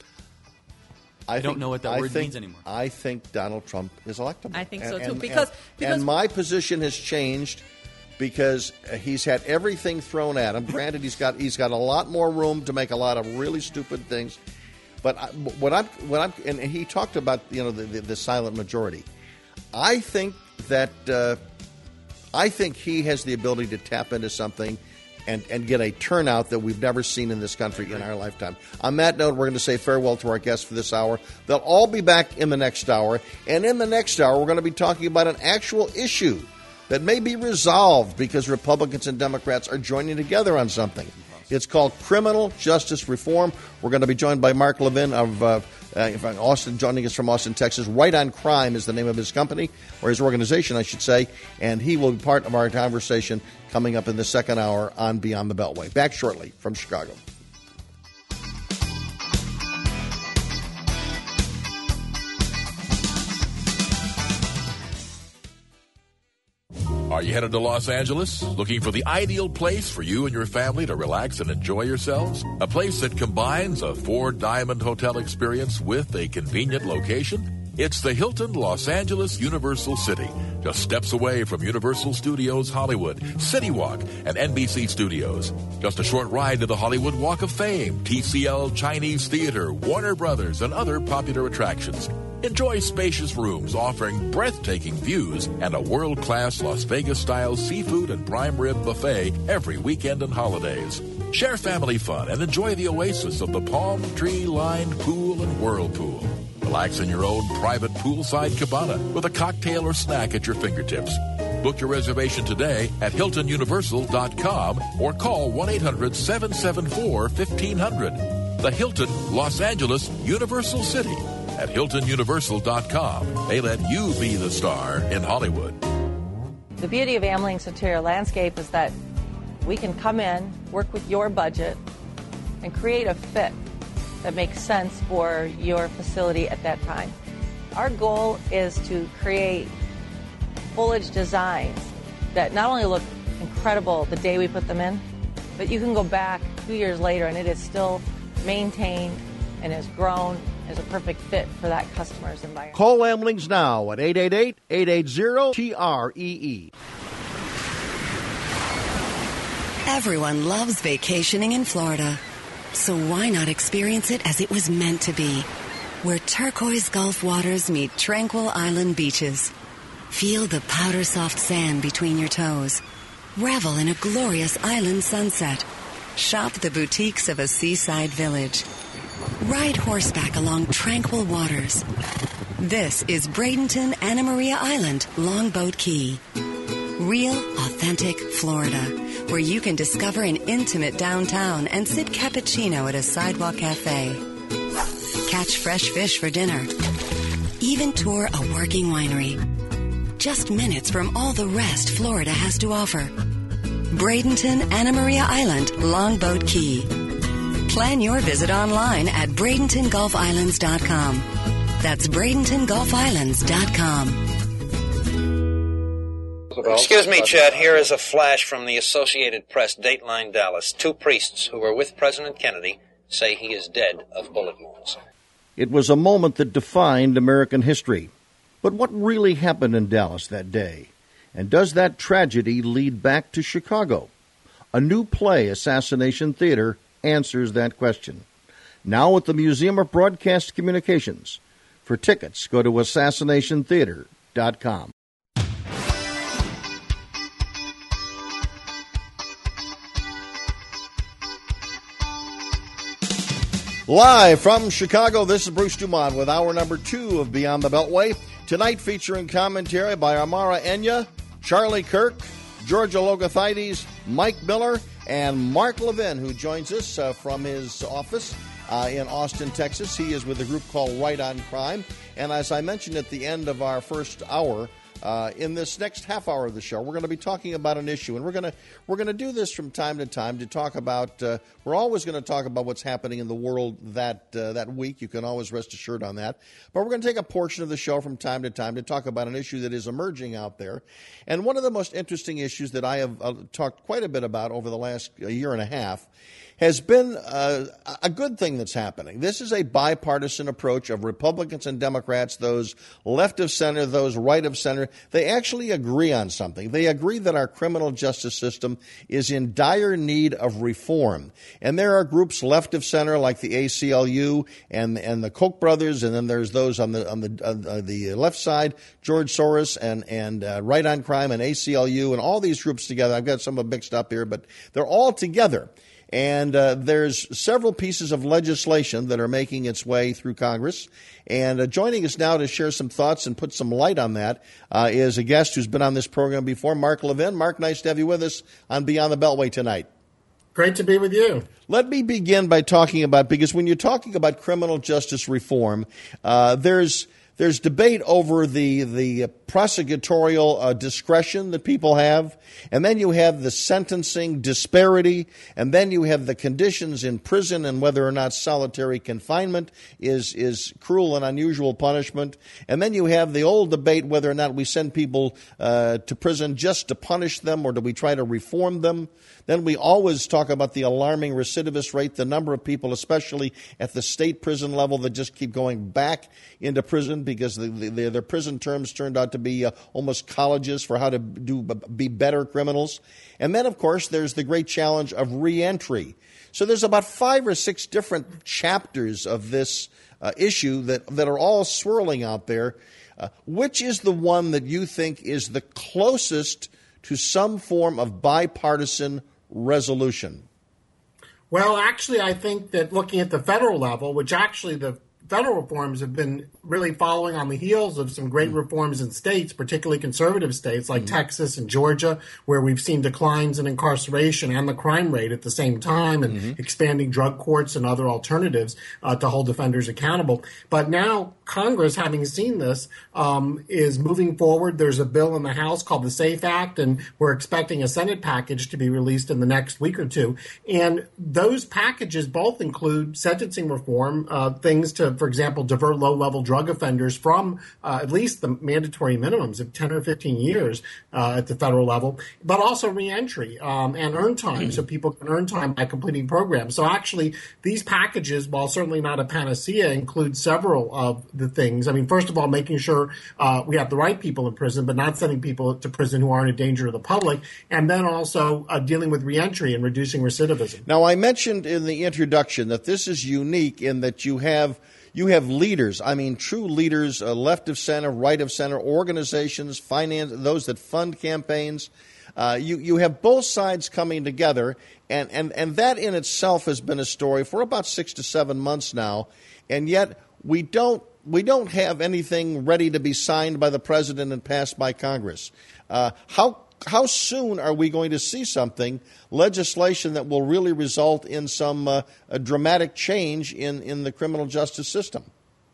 I don't know what that I word think- means anymore. I think Donald Trump is electable. I think so, And- too, and- because- and, because- and my position has changed because he's had everything thrown at him. Granted, he's got he's got a lot more room to make a lot of really stupid things. But I, what I'm what I'm and he talked about you know the, the, the silent majority. I think that uh, I think he has the ability to tap into something and, and get a turnout that we've never seen in this country in our lifetime. On that note, we're going to say farewell to our guests for this hour. They'll all be back in the next hour. And in the next hour, we're going to be talking about an actual issue that may be resolved because Republicans and Democrats are joining together on something. It's called criminal justice reform. We're going to be joined by Mark Levin of uh, uh, Austin, joining us from Austin, Texas. Right on Crime is the name of his company, or his organization, I should say, and he will be part of our conversation coming up in the second hour on Beyond the Beltway. Back shortly from Chicago. Are you headed to Los Angeles? Looking for the ideal place for you and your family to relax and enjoy yourselves? A place that combines a four-diamond hotel experience with a convenient location? It's the Hilton Los Angeles Universal City, just steps away from Universal Studios Hollywood, City Walk, and N B C Studios. Just a short ride to the Hollywood Walk of Fame, T C L Chinese Theater, Warner Brothers, and other popular attractions. Enjoy spacious rooms offering breathtaking views and a world-class Las Vegas-style seafood and prime rib buffet every weekend and holidays. Share family fun and enjoy the oasis of the palm tree-lined pool and whirlpool. Relax in your own private poolside cabana with a cocktail or snack at your fingertips. Book your reservation today at Hilton Universal dot com or call one eight hundred seven seven four fifteen hundred. The Hilton Los Angeles Universal City. At Hilton Universal dot com, they let you be the star in Hollywood. The beauty of Amling's interior landscape is that we can come in, work with your budget, and create a fit that makes sense for your facility at that time. Our goal is to create foliage designs that not only look incredible the day we put them in, but you can go back two years later and it is still maintained and has grown is a perfect fit for that customer's environment. Call Lamlings now at eight eight eight, eight eight zero, T R E E. Everyone loves vacationing in Florida. So why not experience it as it was meant to be? Where turquoise Gulf waters meet tranquil island beaches. Feel the powder-soft sand between your toes. Revel in a glorious island sunset. Shop the boutiques of a seaside village. Ride horseback along tranquil waters. This is Bradenton Anna Maria Island, Longboat Key. Real, authentic Florida, where you can discover an intimate downtown and sip cappuccino at a sidewalk cafe. Catch fresh fish for dinner. Even tour a working winery. Just minutes from all the rest Florida has to offer. Bradenton Anna Maria Island, Longboat Key. Plan your visit online at Bradenton Gulf Islands dot com. That's Bradenton Gulf Islands dot com. Excuse me, Chad. Here is a flash from the Associated Press, Dateline Dallas. Two priests who were with President Kennedy say he is dead of bullet wounds. It was a moment that defined American history. But what really happened in Dallas that day? And does that tragedy lead back to Chicago? A new play, Assassination Theater, answers that question. Now at the Museum of Broadcast Communications. For tickets, go to assassination theater dot com. Live from Chicago, this is Bruce Dumont with hour number two of Beyond the Beltway. Tonight featuring commentary by Amara Enya, Charlie Kirk, Georgia Logothaides, Mike Miller, and Mark Levin, who joins us uh, from his office uh, in Austin, Texas. He is with a group called Right on Crime. And as I mentioned at the end of our first hour, Uh, in this next half hour of the show, we're going to be talking about an issue, and we're going to we're going to do this from time to time to talk about. Uh, we're always going to talk about what's happening in the world that uh, that week. You can always rest assured on that. But we're going to take a portion of the show from time to time to talk about an issue that is emerging out there, and one of the most interesting issues that I have uh, talked quite a bit about over the last year and a half has been uh, a good thing that's happening. This is a bipartisan approach of Republicans and Democrats, those left of center, those right of center. They actually agree on something. They agree that our criminal justice system is in dire need of reform. And there are groups left of center like the A C L U and and the Koch brothers, and then there's those on the on the uh, the left side, George Soros and and uh, Right on Crime and A C L U and all these groups together. I've got some of them mixed up here, but they're all together. And uh, there's several pieces of legislation that are making its way through Congress. And uh, joining us now to share some thoughts and put some light on that uh, is a guest who's been on this program before, Mark Levin. Mark, nice to have you with us on Beyond the Beltway tonight. Great to be with you. Let me begin by talking about, because when you're talking about criminal justice reform, uh, there's There's debate over the the prosecutorial uh, discretion that people have, and then you have the sentencing disparity, and then you have the conditions in prison and whether or not solitary confinement is is cruel and unusual punishment, and then you have the old debate whether or not we send people uh, to prison just to punish them or do we try to reform them. Then we always talk about the alarming recidivist rate, the number of people, especially at the state prison level, that just keep going back into prison because the, the, their prison terms turned out to be uh, almost colleges for how to do be better criminals. And then, of course, there's the great challenge of reentry. So there's about five or six different chapters of this uh, issue that, that are all swirling out there. Uh, which is the one that you think is the closest to some form of bipartisan resolution? Well, actually, I think that looking at the federal level, which actually the federal reforms have been really following on the heels of some great reforms in states, particularly conservative states like mm-hmm. Texas and Georgia, where we've seen declines in incarceration and the crime rate at the same time, and mm-hmm. expanding drug courts and other alternatives uh, to hold offenders accountable. But now Congress, having seen this, um, is moving forward. There's a bill in the House called the SAFE Act, and we're expecting a Senate package to be released in the next week or two. And those packages both include sentencing reform, uh, things to, for example, divert low-level drug drug offenders from uh, at least the mandatory minimums of ten or fifteen years uh, at the federal level, but also reentry um, and earn time, so people can earn time by completing programs. So actually, these packages, while certainly not a panacea, include several of the things. I mean, first of all, making sure uh, we have the right people in prison, but not sending people to prison who aren't a danger to the public, and then also uh, dealing with reentry and reducing recidivism. Now, I mentioned in the introduction that this is unique in that you have you have leaders. I mean, true leaders, uh, left of center, right of center, organizations, finance, those that fund campaigns. Uh, you you have both sides coming together, and, and, and that in itself has been a story for about six to seven months now, and yet we don't we don't have anything ready to be signed by the president and passed by Congress. Uh, how How soon are we going to see something, legislation that will really result in some uh, a dramatic change in, in the criminal justice system?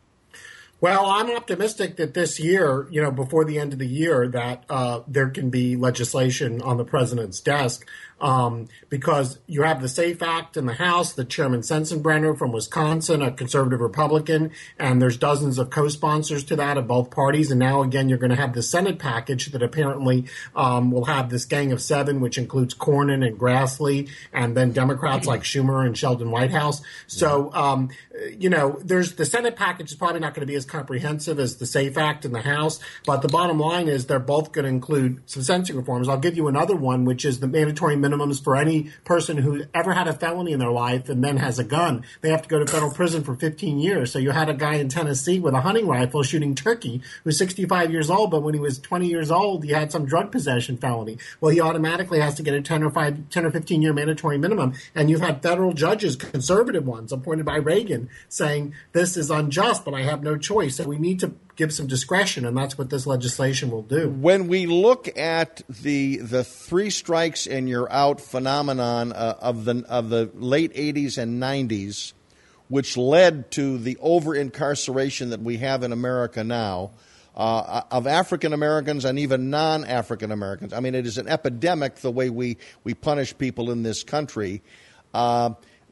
Well, I'm optimistic that this year, you know, before the end of the year, that uh, there can be legislation on the president's desk. Um, because you have the SAFE Act in the House, the Chairman Sensenbrenner from Wisconsin, a conservative Republican, and there's dozens of co-sponsors to that of both parties. And now, again, you're going to have the Senate package that apparently um, will have this gang of seven, which includes Cornyn and Grassley, and then Democrats like Schumer and Sheldon Whitehouse. So, um, you know, there's the Senate package is probably not going to be as comprehensive as the SAFE Act in the House. But the bottom line is they're both going to include some sentencing reforms. I'll give you another one, which is the mandatory minimums for any person who ever had a felony in their life and then has a gun. They have to go to federal prison for fifteen years. So you had a guy in Tennessee with a hunting rifle shooting turkey who's sixty-five years old, but when he was twenty years old, he had some drug possession felony. Well, he automatically has to get a ten or five, ten or fifteen year mandatory minimum. And you've had federal judges, conservative ones appointed by Reagan, saying this is unjust, but I have no choice. So we need to give some discretion, and that's what this legislation will do. When we look at the the three strikes and you're out phenomenon uh, of the of the late eighties and nineties, which led to the over incarceration that we have in America now uh, of African Americans and even non-African Americans. I mean, it is an epidemic the way we we punish people in this country. Uh,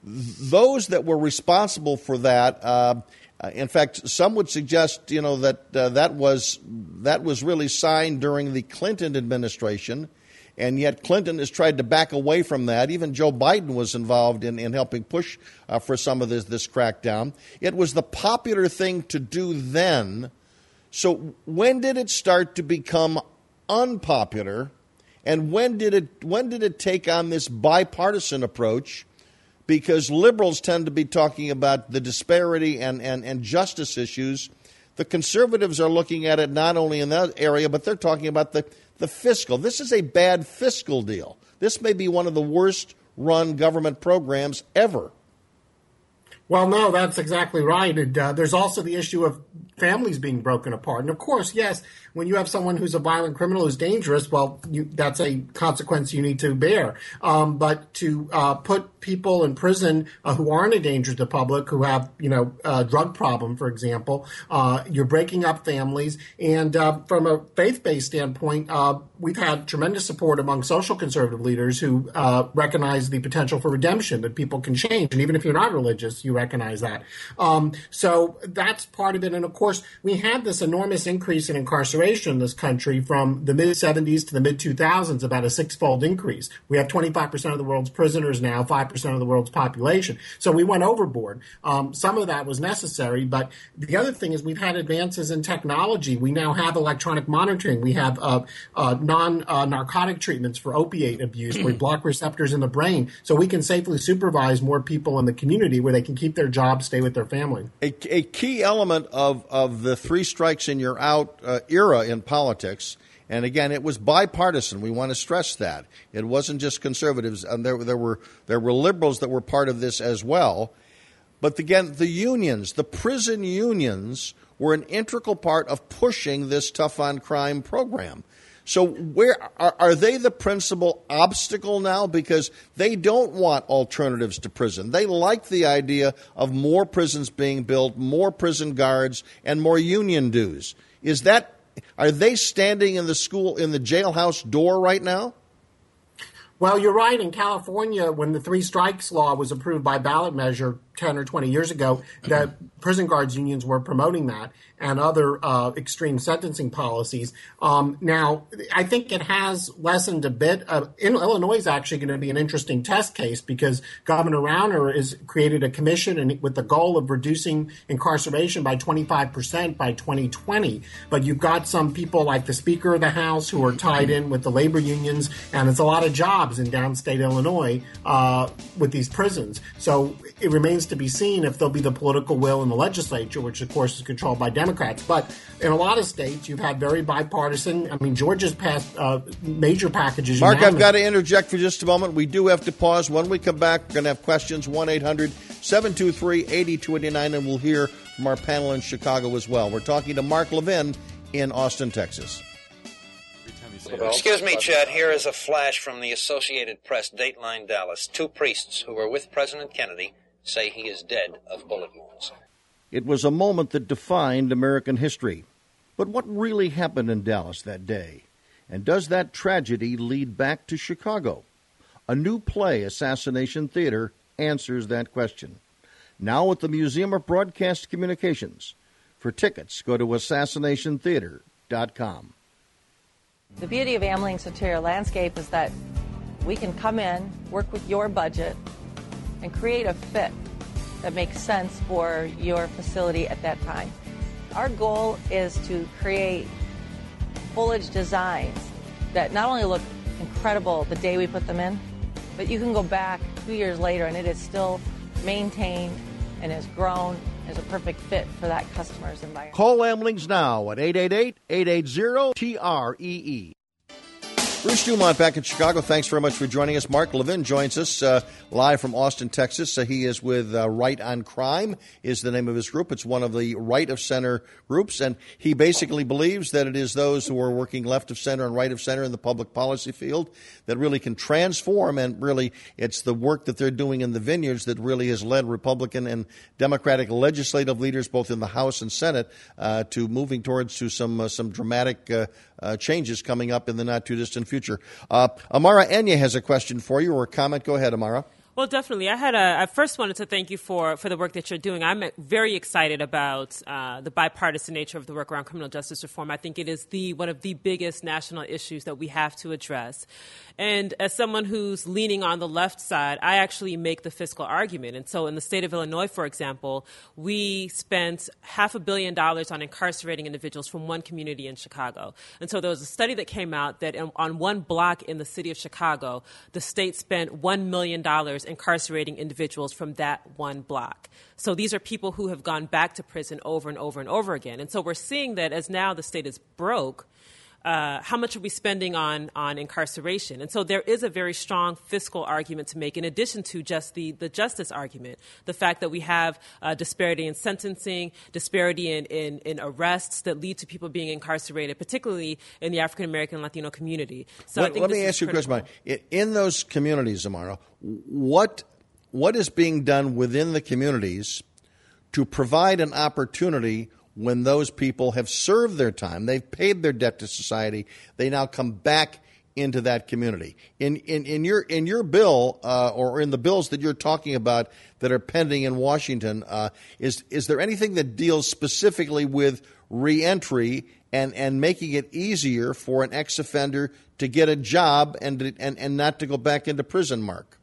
those that were responsible for that. Uh, Uh, in fact, some would suggest, you know, that uh, that was that was really signed during the Clinton administration, and yet Clinton has tried to back away from that. Even Joe Biden was involved in, in helping push uh, for some of this, this crackdown. It was the popular thing to do then. So when did it start to become unpopular, and when did it when did it take on this bipartisan approach? Because liberals tend to be talking about the disparity and, and, and justice issues. The conservatives are looking at it not only in that area, but they're talking about the, the fiscal. This is a bad fiscal deal. This may be one of the worst run government programs ever. Well, no, that's exactly right. And uh, there's also the issue of families being broken apart. And of course, yes, when you have someone who's a violent criminal who's dangerous, well, you, that's a consequence you need to bear. Um, but to uh, put people in prison uh, who aren't a danger to the public, who have, you know, a drug problem, for example, uh, you're breaking up families. And uh, from a faith-based standpoint, uh, we've had tremendous support among social conservative leaders who uh, recognize the potential for redemption, that people can change. And even if you're not religious, you recognize that. Um, so that's part of it. And of course, we had this enormous increase in incarceration in this country from the mid seventies to the mid two thousands, about a six-fold increase. We have twenty-five percent of the world's prisoners now, five percent of the world's population. So we went overboard. Um, some of that was necessary, but the other thing is we've had advances in technology. We now have electronic monitoring. We have uh, uh, non-narcotic uh, treatments for opiate abuse. We block receptors in the brain, so we can safely supervise more people in the community where they can keep their jobs, stay with their family. A, a key element of, of the three strikes and you're out uh, era in politics, and again, it was bipartisan. We want to stress that. It wasn't just conservatives. And there, there were there were liberals that were part of this as well. But again, the unions, the prison unions, were an integral part of pushing this tough on crime program. So where are, are they the principal obstacle now? Because they don't want alternatives to prison. They like the idea of more prisons being built, more prison guards, and more union dues. Is that, are they standing in the school, in the jailhouse door right now? Well, you're right. In California, when the three strikes law was approved by ballot measure ten or twenty years ago that prison guards unions were promoting that and other uh, extreme sentencing policies. Um, now, I think it has lessened a bit. Uh, in, Illinois is actually going to be an interesting test case because Governor Rauner has created a commission and with the goal of reducing incarceration by twenty-five percent by twenty twenty. But you've got some people like the Speaker of the House who are tied in with the labor unions, and it's a lot of jobs in downstate Illinois uh, with these prisons. So it remains to be seen if there'll be the political will in the legislature, which of course is controlled by Democrats. But in a lot of states, you've had very bipartisan. I mean, Georgia's passed uh, major packages. Mark, I've got to interject for just a moment. We do have to pause. When we come back, we're going to have questions, one eight hundred seven two three eight two eight nine, and we'll hear from our panel in Chicago as well. We're talking to Mark Levin in Austin, Texas. Excuse me, Chad. Here is a flash from the Associated Press, Dateline Dallas. Two priests who were with President Kennedy say he is dead of bullet wounds. It was a moment that defined American history. But what really happened in Dallas that day? And does that tragedy lead back to Chicago? A new play, Assassination Theater, answers that question. Now at the Museum of Broadcast Communications. For tickets, go to assassination theater dot com. The beauty of Amling's interior landscape is that we can come in, work with your budget, and create a fit that makes sense for your facility at that time. Our goal is to create foliage designs that not only look incredible the day we put them in, but you can go back two years later and it is still maintained and has grown as a perfect fit for that customer's environment. Call Amlings now at eight eight eight, eight eight zero, T R E E. Bruce Dumont back in Chicago. Thanks very much for joining us. Mark Levin joins us uh, live from Austin, Texas. Uh, he is with uh, Right on Crime is the name of his group. It's one of the right of center groups, and he basically believes that it is those who are working left of center and right of center in the public policy field that really can transform, and really it's the work that they're doing in the vineyards that really has led Republican and Democratic legislative leaders both in the House and Senate uh, to moving towards to some uh, some dramatic uh, uh, changes coming up in the not-too-distant future. Uh, Amara Enya has a question for you or a comment. Go ahead, Amara. Well, definitely. I had a, I first wanted to thank you for, for the work that you're doing. I'm very excited about uh, the bipartisan nature of the work around criminal justice reform. I think it is the one of the biggest national issues that we have to address. And as someone who's leaning on the left side, I actually make the fiscal argument. And so in the state of Illinois, for example, we spent half a billion dollars on incarcerating individuals from one community in Chicago. And so there was a study that came out that in, on one block in the city of Chicago, the state spent one million dollars incarcerating individuals from that one block. So these are people who have gone back to prison over and over and over again. And so we're seeing that as now the state is broke, uh, how much are we spending on, on incarceration? And so there is a very strong fiscal argument to make in addition to just the, the justice argument, the fact that we have uh, disparity in sentencing, disparity in, in, in arrests that lead to people being incarcerated, particularly in the African-American and Latino community. So let, I think let this me is ask you a critical. question, Mike. In those communities, Amara, what what is being done within the communities to provide an opportunity when those people have served their time, they've paid their debt to society, they now come back into that community? In in, in your in your bill uh, or in the bills that you're talking about that are pending in Washington, uh, is is there anything that deals specifically with reentry and, and making it easier for an ex-offender to get a job and to, and and not to go back into prison, Mark?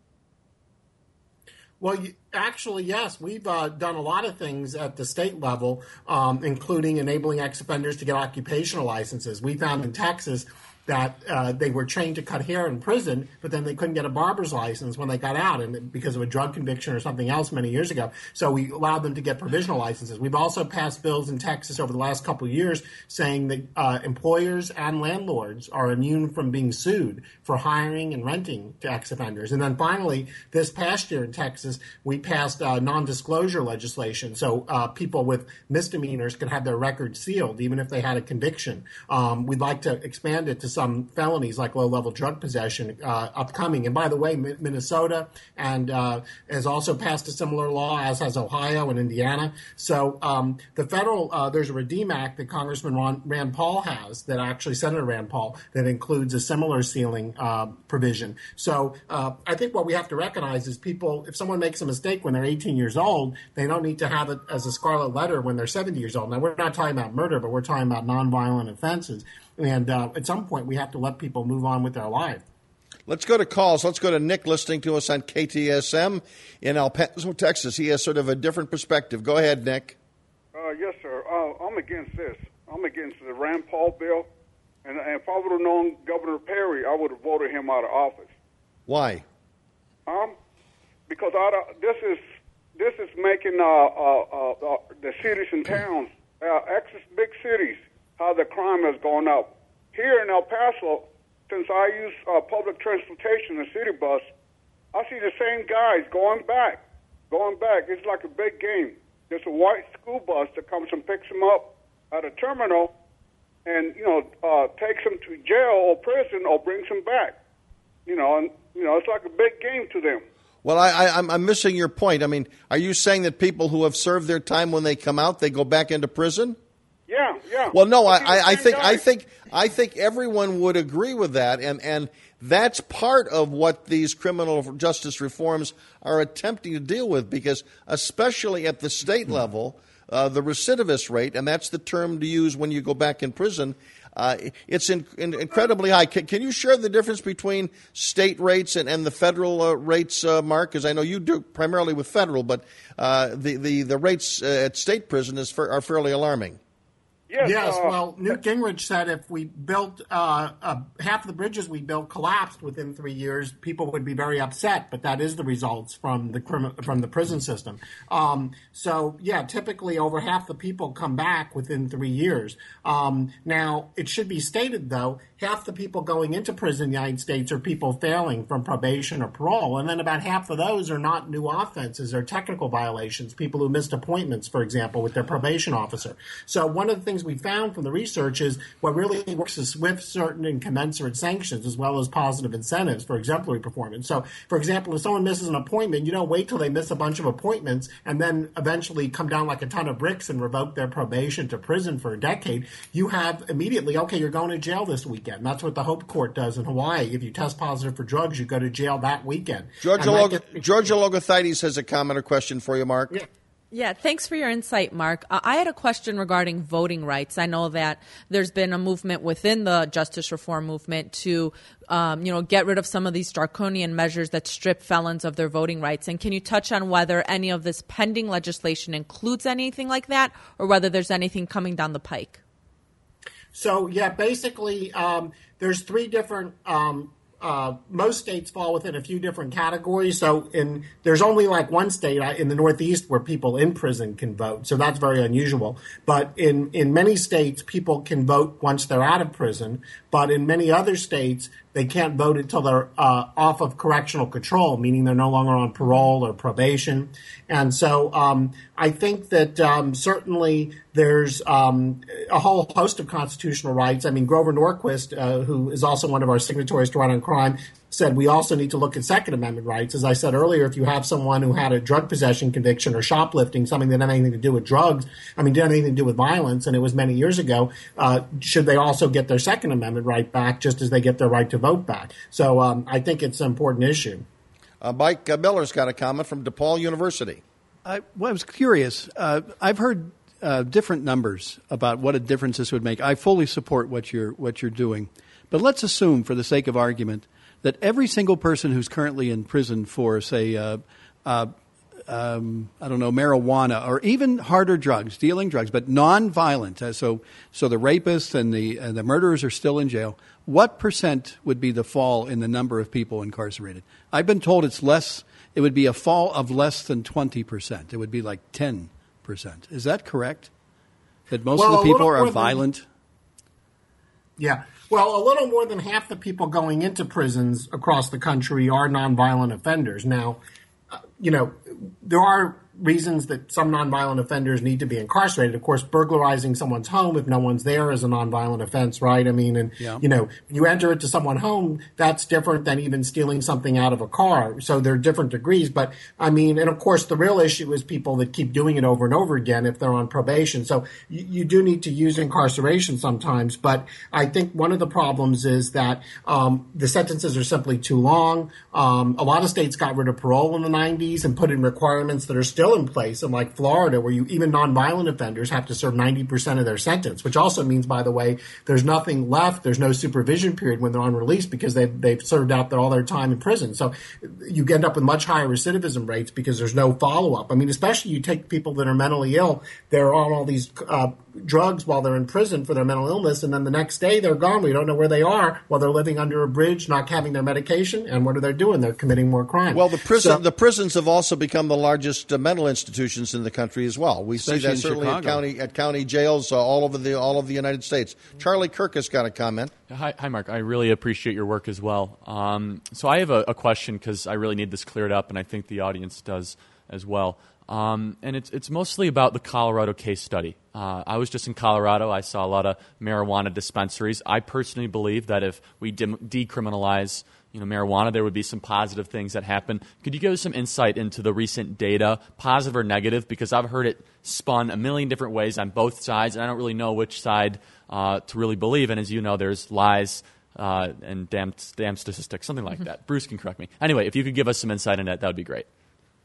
Well, you, actually, yes. We've uh, done a lot of things at the state level, um, including enabling ex-offenders to get occupational licenses. We found in Texas that uh, they were trained to cut hair in prison, but then they couldn't get a barber's license when they got out, and because of a drug conviction or something else many years ago. So we allowed them to get provisional licenses. We've also passed bills in Texas over the last couple of years saying that uh, employers and landlords are immune from being sued for hiring and renting to ex-offenders. And then finally, this past year in Texas, we passed uh, non-disclosure legislation, so uh, people with misdemeanors can have their records sealed, even if they had a conviction. Um, we'd like to expand it to some felonies like low-level drug possession uh, upcoming. And by the way, M- Minnesota and uh, has also passed a similar law, as has Ohio and Indiana. So um, the federal, uh, there's a REDEEM Act that Congressman Ron, Rand Paul has, that actually Senator Rand Paul, that includes a similar ceiling uh, provision. So uh, I think what we have to recognize is people, if someone makes a mistake when they're eighteen years old, they don't need to have it as a scarlet letter when they're seventy years old. Now, we're not talking about murder, but we're talking about nonviolent offenses. And uh, at some point, we have to let people move on with their life. Let's go to calls. Let's go to Nick listening to us on K T S M in El Paso, Texas. He has sort of a different perspective. Go ahead, Nick. Uh, yes, sir. Uh, I'm against this. I'm against the Rand Paul bill. And, and if I would have known Governor Perry, I would have voted him out of office. Why? Um, because out of, this is this is making uh, uh, uh, uh, the cities and towns, uh, excess big cities, how the crime has gone up. Here in El Paso, since I use uh, public transportation, the city bus, I see the same guys going back, going back. It's like a big game. There's a white school bus that comes and picks them up at a terminal and, you know, uh, takes them to jail or prison or brings them back. You know, and, you know, it's like a big game to them. Well, I, I, I'm, I'm missing your point. I mean, are you saying that people who have served their time, when they come out, they go back into prison? Yeah, yeah. Well, no, I, I, I think I think I think everyone would agree with that, and, and that's part of what these criminal justice reforms are attempting to deal with, because especially at the state level, uh, the recidivist rate, and that's the term to use when you go back in prison, uh, it's in, in, incredibly high. Can, can you share the difference between state rates and, and the federal uh, rates, uh, Mark? Because I know you do primarily with federal, but uh, the, the, the rates uh, at state prison is for, are fairly alarming. Yes, yes uh, well, Newt Gingrich said if we built uh, uh, half the bridges we built collapsed within three years, people would be very upset. But that is the results from the crim- from the prison system. Um, so, yeah, typically over half the people come back within three years. Um, now, it should be stated, though, half the people going into prison in the United States are people failing from probation or parole. And then about half of those are not new offenses or technical violations, people who missed appointments, for example, with their probation officer. So one of the things we found from the research is what really works is swift, certain, and commensurate sanctions, as well as positive incentives for exemplary performance. So, for example, if someone misses an appointment, you don't wait till they miss a bunch of appointments and then eventually come down like a ton of bricks and revoke their probation to prison for a decade. You have immediately, okay, you're going to jail this weekend. That's what the Hope Court does in Hawaii. If you test positive for drugs, you go to jail that weekend. Georgia, Log- gets- Georgia Logothides has a comment or question for you, Mark. Yeah. Yeah, thanks for your insight, Mark. Uh, I had a question regarding voting rights. I know that there's been a movement within the justice reform movement to, um, you know, get rid of some of these draconian measures that strip felons of their voting rights. And can you touch on whether any of this pending legislation includes anything like that, or whether there's anything coming down the pike? So, yeah, basically, um, there's three different um Uh, most states fall within a few different categories. So in there's only like one state in the Northeast where people in prison can vote. So that's very unusual. But in, in many states, people can vote once they're out of prison. But in many other states, they can't vote until they're uh, off of correctional control, meaning they're no longer on parole or probation. And so um, I think that um, certainly there's um, a whole host of constitutional rights. I mean, Grover Norquist, uh, who is also one of our signatories to Right on Crime, said we also need to look at Second Amendment rights. As I said earlier, if you have someone who had a drug possession conviction or shoplifting, something that had anything to do with drugs, I mean, didn't have anything to do with violence, and it was many years ago, uh, should they also get their Second Amendment right back just as they get their right to vote back? So um, I think it's an important issue. Uh, Mike uh, Miller's got a comment from DePaul University. I, well, I was curious. Uh, I've heard uh, different numbers about what a difference this would make. I fully support what you're what you're doing. But let's assume, for the sake of argument, that every single person who's currently in prison for, say, uh, uh, um, I don't know, marijuana or even harder drugs, dealing drugs, but non-violent, uh, so so the rapists and the uh, the murderers are still in jail, what percent would be the fall in the number of people incarcerated? I've been told it's less. It would be a fall of less than twenty percent. It would be like ten percent. Is that correct? That most well, of the people are than, violent? Yeah. Well, a little more than half the people going into prisons across the country are nonviolent offenders. Now, uh, you know, there are reasons that some nonviolent offenders need to be incarcerated. Of course, burglarizing someone's home if no one's there is a nonviolent offense, right? I mean, and, Yeah. you know, you enter into someone's home, that's different than even stealing something out of a car. So there are different degrees. But, I mean, and of course, the real issue is people that keep doing it over and over again if they're on probation. So you, you do need to use incarceration sometimes. But I think one of the problems is that um, the sentences are simply too long. Um, a lot of states got rid of parole in the nineties and put in requirements that are still in place. And like Florida, where you even nonviolent offenders have to serve ninety percent of their sentence, which also means, by the way, there's nothing left. There's no supervision period when they're on release because they've, they've served out their, all their time in prison. So you end up with much higher recidivism rates because there's no follow-up. I mean, especially you take people that are mentally ill, they're on all these uh, drugs while they're in prison for their mental illness, and then the next day they're gone. We don't know where they are while they're living under a bridge, not having their medication. And what are they doing? They're committing more crime. Well, the prison, So- the prisons have also become the largest uh, mental institutions in the country as well. We Especially see that in certainly at Chicago. county at county jails uh, all over the all of the United States. Charlie Kirk has got a comment. Hi, hi, Mark. I really appreciate your work as well. Um, so I have a, a question because I really need this cleared up, and I think the audience does as well. Um, and it's it's mostly about the Colorado case study. Uh, I was just in Colorado. I saw a lot of marijuana dispensaries. I personally believe that if we de- decriminalize you know, marijuana, there would be some positive things that happen. Could you give us some insight into the recent data, positive or negative? Because I've heard it spun a million different ways on both sides, and I don't really know which side uh, to really believe. And as you know, there's lies uh, and damn, damn statistics, something like that. Bruce can correct me. Anyway, if you could give us some insight into that, that would be great.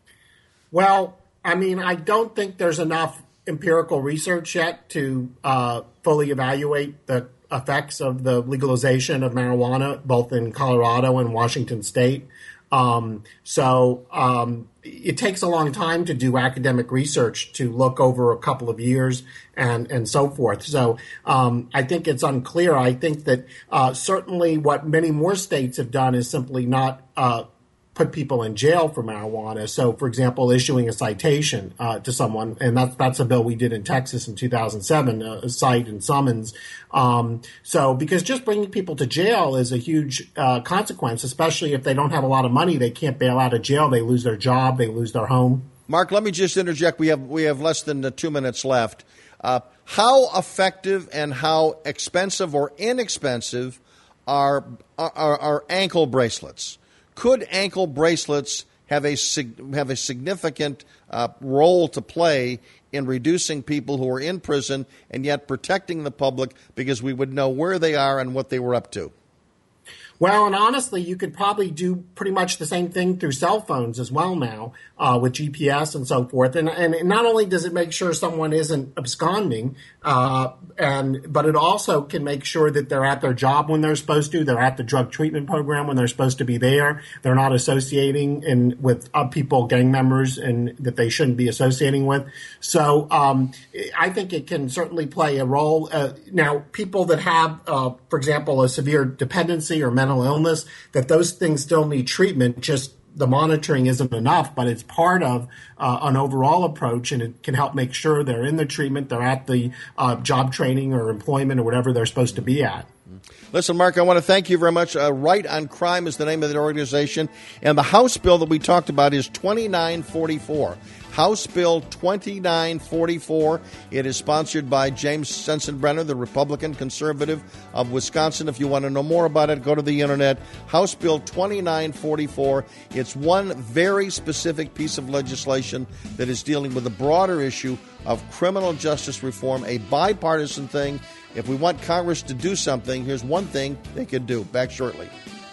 Well, I mean, I don't think there's enough empirical research yet to uh, fully evaluate the effects of the legalization of marijuana, both in Colorado and Washington State. Um, so um, it takes a long time to do academic research to look over a couple of years and, and so forth. So um, I think it's unclear. I think that uh, certainly what many more states have done is simply not uh, put people in jail for marijuana. So, for example, issuing a citation uh, to someone, and that's that's a bill we did in Texas in two thousand seven, uh, a cite and summons. Um, so, because just bringing people to jail is a huge uh, consequence, especially if they don't have a lot of money, they can't bail out of jail, they lose their job, they lose their home. Mark, let me just interject. We have we have less than uh, two minutes left. Uh, how effective and how expensive or inexpensive are are, are ankle bracelets? Could ankle bracelets have a have a significant uh, role to play in reducing people who are in prison and yet protecting the public because we would know where they are and what they were up to? Well, and honestly, you could probably do pretty much the same thing through cell phones as well now, uh, with G P S and so forth. And, and not only does it make sure someone isn't absconding, uh, and but it also can make sure that they're at their job when they're supposed to. They're at the drug treatment program when they're supposed to be there. They're not associating in, with uh, people, gang members, and that they shouldn't be associating with. So um, I think it can certainly play a role. Uh, now, people that have, uh, for example, a severe dependency or mental illness, that those things still need treatment. Just the monitoring isn't enough, but it's part of uh, an overall approach, and it can help make sure they're in the treatment, they're at the uh, job training or employment or whatever they're supposed to be at. Listen, Mark, I want to thank you very much. Uh, Right on Crime is the name of the organization, and the House bill that we talked about is twenty-nine forty-four. House Bill twenty-nine forty-four. It is sponsored by James Sensenbrenner, the Republican conservative of Wisconsin. If you want to know more about it, go to the internet. House Bill twenty-nine forty-four. It's one very specific piece of legislation that is dealing with the broader issue of criminal justice reform, a bipartisan thing. If we want Congress to do something, here's one thing they could do. Back shortly.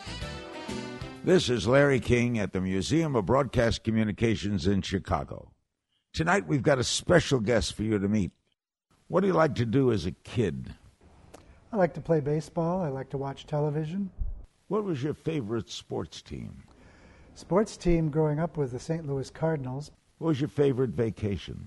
This is Larry King at the Museum of Broadcast Communications in Chicago. Tonight we've got a special guest for you to meet. What do you like to do as a kid? I like to play baseball. I like to watch television. What was your favorite sports team? Sports team growing up was the Saint Louis Cardinals. What was your favorite vacation?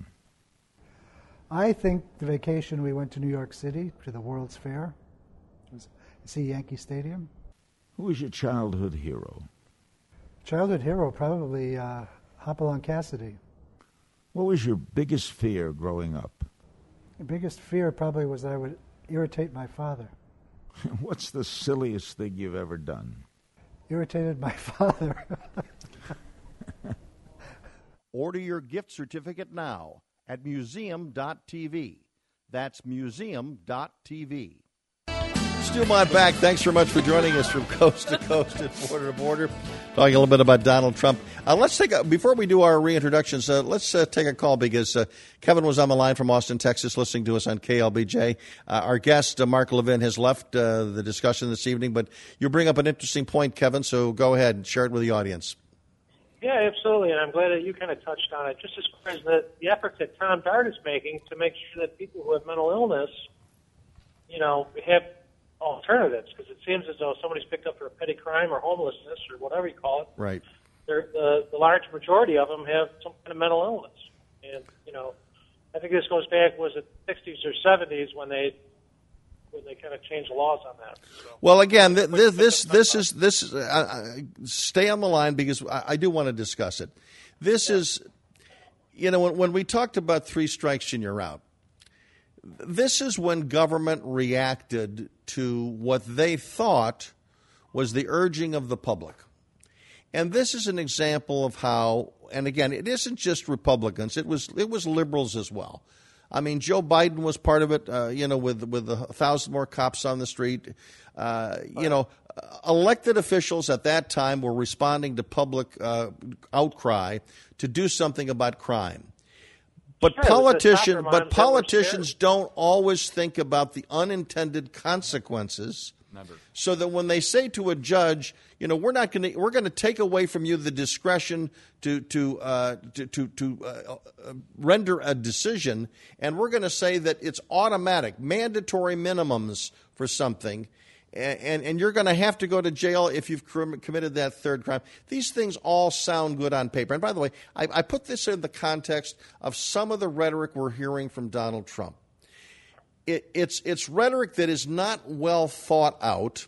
I think the vacation we went to New York City to the World's Fair. It was to see Yankee Stadium. Who was your childhood hero? Childhood hero, probably uh, Hopalong Cassidy. What was your biggest fear growing up? The biggest fear probably was I would irritate my father. What's the silliest thing you've ever done? Irritated my father. Order your gift certificate now at museum dot t v. That's museum dot t v. Stu Mott back. Thanks very much for joining us from coast to coast and border to border. Talking a little bit about Donald Trump. Uh, let's take a, before we do our reintroductions, uh, let's uh, take a call because uh, Kevin was on the line from Austin, Texas, listening to us on K L B J. Uh, our guest, uh, Mark Levin, has left uh, the discussion this evening, but you bring up an interesting point, Kevin, so go ahead and share it with the audience. Yeah, absolutely, and I'm glad that you kind of touched on it. Just as far as the, the efforts that Tom Dart is making to make sure that people who have mental illness, you know, have alternatives, because it seems as though somebody's picked up for a petty crime or homelessness or whatever you call it. Right. They're, the, the large majority of them have some kind of mental illness. And, you know, I think this goes back, was it sixties or seventies when they when they kind of changed the laws on that. So, well, again, th- this this this is this is, uh, stay on the line because I, I do want to discuss it. This yeah. is, you know, when, when we talked about three strikes and you're out, this is when government reacted to what they thought was the urging of the public. And this is an example of how, and again, it isn't just Republicans, it was it was liberals as well. I mean, Joe Biden was part of it, uh, you know, with with a thousand more cops on the street. Uh, you know, elected officials at that time were responding to public uh, outcry to do something about crime. But sure, politicians, but politicians don't always think about the unintended consequences. Never. So that when they say to a judge, you know, we're not going to, we're going to take away from you the discretion to to uh, to to, to uh, uh, render a decision, and we're going to say that it's automatic, mandatory minimums for something. And, and you're going to have to go to jail if you've committed that third crime. These things all sound good on paper. And by the way, I, I put this in the context of some of the rhetoric we're hearing from Donald Trump. It, it's, it's rhetoric that is not well thought out.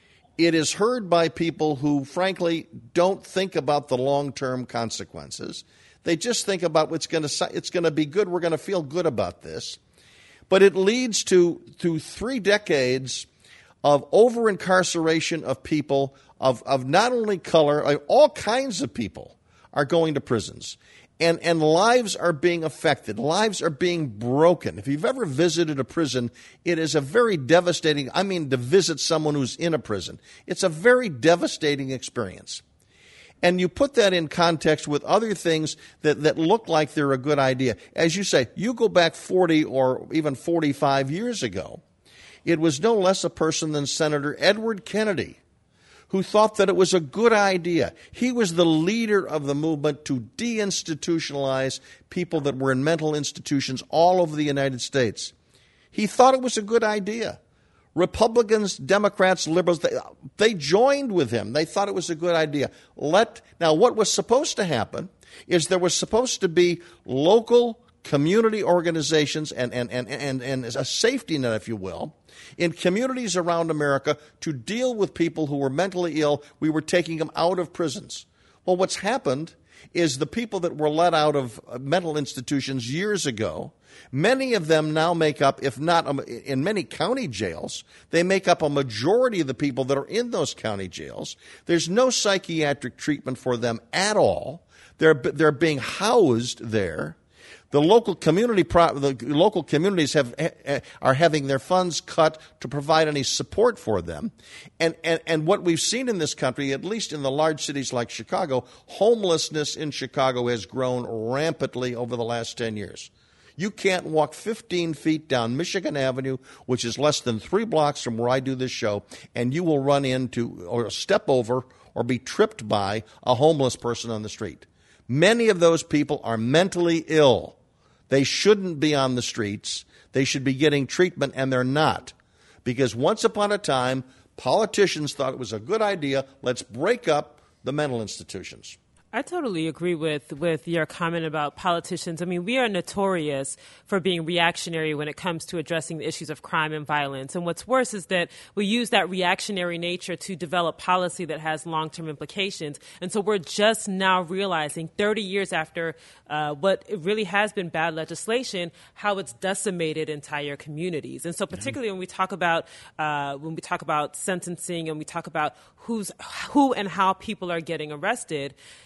It is heard by people who, frankly, don't think about the long-term consequences. They just think about what's going to it's going to be good. We're going to feel good about this. But it leads to, to three decades of over-incarceration of people, of, of not only color, like all kinds of people are going to prisons. And, and lives are being affected. Lives are being broken. If you've ever visited a prison, it is a very devastating, I mean, to visit someone who's in a prison. It's a very devastating experience. And you put that in context with other things that, that look like they're a good idea. As you say, you go back forty or even forty-five years ago, it was no less a person than Senator Edward Kennedy who thought that it was a good idea. He was the leader of the movement to deinstitutionalize people that were in mental institutions all over the United States. He thought it was a good idea. Republicans, Democrats, liberals, they, they joined with him. They thought it was a good idea. Let Now, what was supposed to happen is there was supposed to be local community organizations and, and, and, and, and a safety net, if you will, in communities around America to deal with people who were mentally ill. We were taking them out of prisons. Well, what's happened is the people that were let out of mental institutions years ago, many of them now make up, if not in many county jails, they make up a majority of the people that are in those county jails. There's no psychiatric treatment for them at all. They're, they're being housed there. The local community, the local communities have are having their funds cut to provide any support for them, and, and and what we've seen in this country, at least in the large cities like Chicago, homelessness in Chicago has grown rampantly over the last ten years. You can't walk fifteen feet down Michigan Avenue, which is less than three blocks from where I do this show, and you will run into or step over or be tripped by a homeless person on the street. Many of those people are mentally ill. They shouldn't be on the streets. They should be getting treatment, and they're not. Because once upon a time, politicians thought it was a good idea, let's break up the mental institutions. I totally agree with, with your comment about politicians. I mean, we are notorious for being reactionary when it comes to addressing the issues of crime and violence. And what's worse is that we use that reactionary nature to develop policy that has long-term implications. And so we're just now realizing, thirty years after uh, what really has been bad legislation, how it's decimated entire communities. And so particularly when we talk about uh, when we talk about sentencing and we talk about who's who and how people are getting arrested,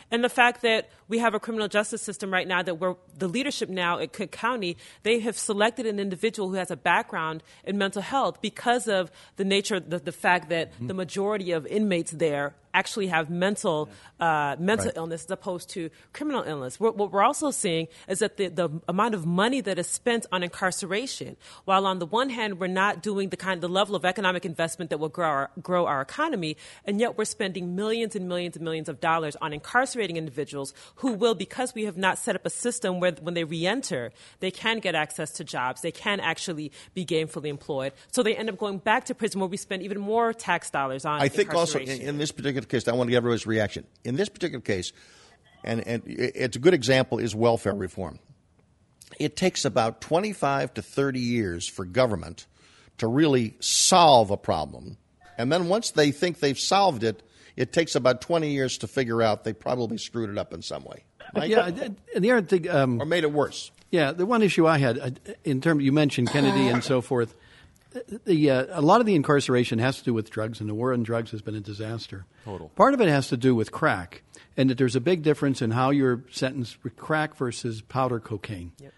And the fact that we have a criminal justice system right now that we're, the leadership now at Cook County, they have selected an individual who has a background in mental health because of the nature, the, the fact that mm-hmm. the majority of inmates there actually have mental uh, mental right. illness as opposed to criminal illness. What, what we're also seeing is that the, the amount of money that is spent on incarceration, while on the one hand we're not doing the kind, the level of economic investment that will grow our, grow our economy, and yet we're spending millions and millions and millions of dollars on incarcerating individuals who will, because we have not set up a system where when they reenter, they can get access to jobs, they can actually be gainfully employed. So they end up going back to prison where we spend even more tax dollars on I think also incarceration. in, in this particular case, I want to get everybody's reaction. In this particular case, and, and it's a good example, is welfare reform. It takes about twenty-five to thirty years for government to really solve a problem. And then once they think they've solved it, it takes about twenty years to figure out they probably screwed it up in some way. Right? Yeah, and the other thing, um, or made it worse. Yeah, the one issue I had in terms, you mentioned Kennedy and so forth. The, uh, a lot of the incarceration has to do with drugs, and the war on drugs has been a disaster. Total. Part of it has to do with crack, and that there's a big difference in how you're sentenced with crack versus powder cocaine. Yep.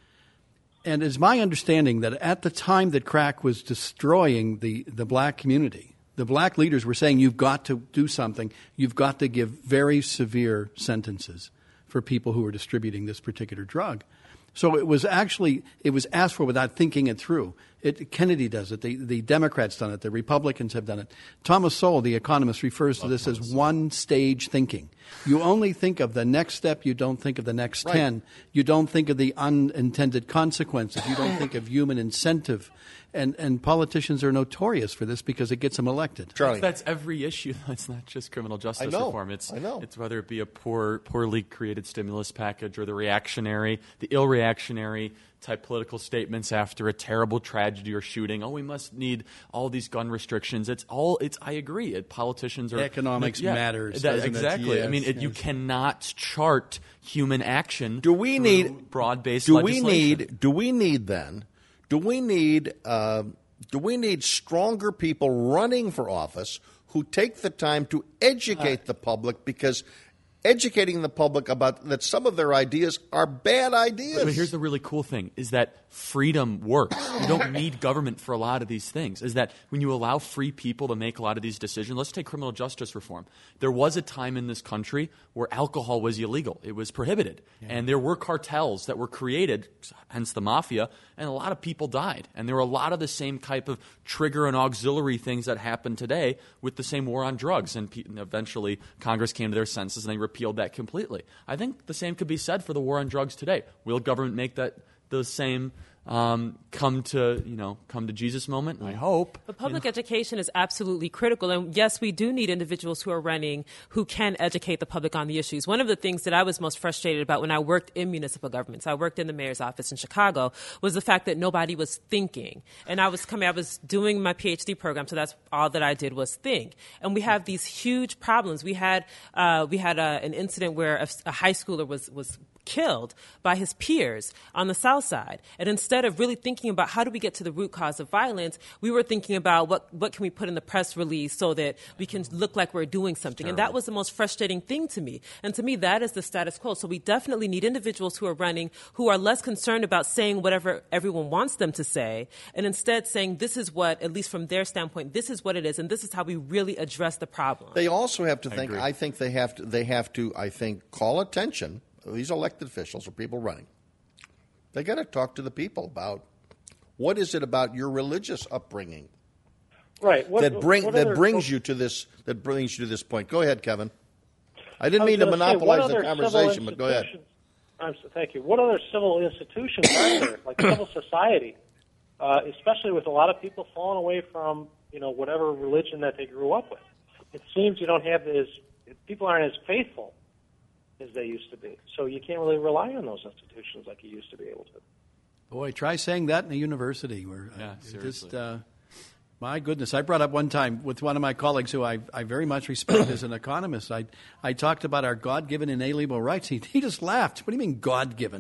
And it's my understanding that at the time that crack was destroying the, the black community, the black leaders were saying you've got to do something. You've got to give very severe sentences for people who are distributing this particular drug. So it was actually, it was asked for without thinking it through. It, Kennedy does it. The, the Democrats done it. The Republicans have done it. Thomas Sowell, the economist, refers to this as one-stage thinking. You only think of the next step. You don't think of the next right. ten. You don't think of the unintended consequences. You don't think of human incentive. And and politicians are notorious for this because it gets them elected. Charlie. That's every issue. It's not just criminal justice I know. reform. It's I know. It's whether it be a poor, poorly created stimulus package or the reactionary, the ill-reactionary type political statements after a terrible tragedy or shooting. Oh, we must need all these gun restrictions. It's all. It's. I agree. It, politicians are economics yeah, matters. That, doesn't exactly. It? Yes, I mean, it, yes. you cannot chart human action. Do we need broad-based do legislation? we need? Do we need then? Do we need? Uh, do we need stronger people running for office who take the time to educate uh, the public? Because educating the public about that some of their ideas are bad ideas. But here's the really cool thing, is that freedom works. You don't need government for a lot of these things, is that when you allow free people to make a lot of these decisions, let's take criminal justice reform. There was a time in this country where alcohol was illegal. It was prohibited. Yeah. And there were cartels that were created, hence the mafia, and a lot of people died. And there were a lot of the same type of trigger and auxiliary things that happen today with the same war on drugs. And pe- eventually Congress came to their senses and they repealed that completely. I think the same could be said for the war on drugs today. Will government make that the same um, come to you know come to Jesus moment? I hope. But public you know. education is absolutely critical, and yes, we do need individuals who are running who can educate the public on the issues. One of the things that I was most frustrated about when I worked in municipal governments, I worked in the mayor's office in Chicago, was the fact that nobody was thinking. And I was coming, I was doing my PhD program, so that's all that I did was think. And we have these huge problems. We had uh, we had a, an incident where a, a high schooler was was. killed by his peers on the South Side. And instead of really thinking about how do we get to the root cause of violence, we were thinking about what, what can we put in the press release so that we can look like we're doing something. And that was the most frustrating thing to me. And to me, that is the status quo. So we definitely need individuals who are running who are less concerned about saying whatever everyone wants them to say, and instead saying this is what, at least from their standpoint, this is what it is, and this is how we really address the problem. They also have to I think, agree. I think they have to, they have to, I think, call attention. These elected officials or people running, they got to talk to the people about what is it about your religious upbringing, right? What, that bring what that other, brings you to this that brings you to this point. Go ahead, Kevin. I didn't I mean to say, monopolize the conversation, but go ahead. I'm so, thank you. What other civil institutions are there, like civil society, uh, especially with a lot of people falling away from you know whatever religion that they grew up with? It seems you don't have as people aren't as faithful as they used to be. So you can't really rely on those institutions like you used to be able to. Boy, try saying that in a university. Where yeah, uh, seriously. Just, uh, my goodness. I brought up one time with one of my colleagues who I, I very much respect as an economist. I, I talked about our God-given inalienable rights. He, he just laughed. What do you mean God-given?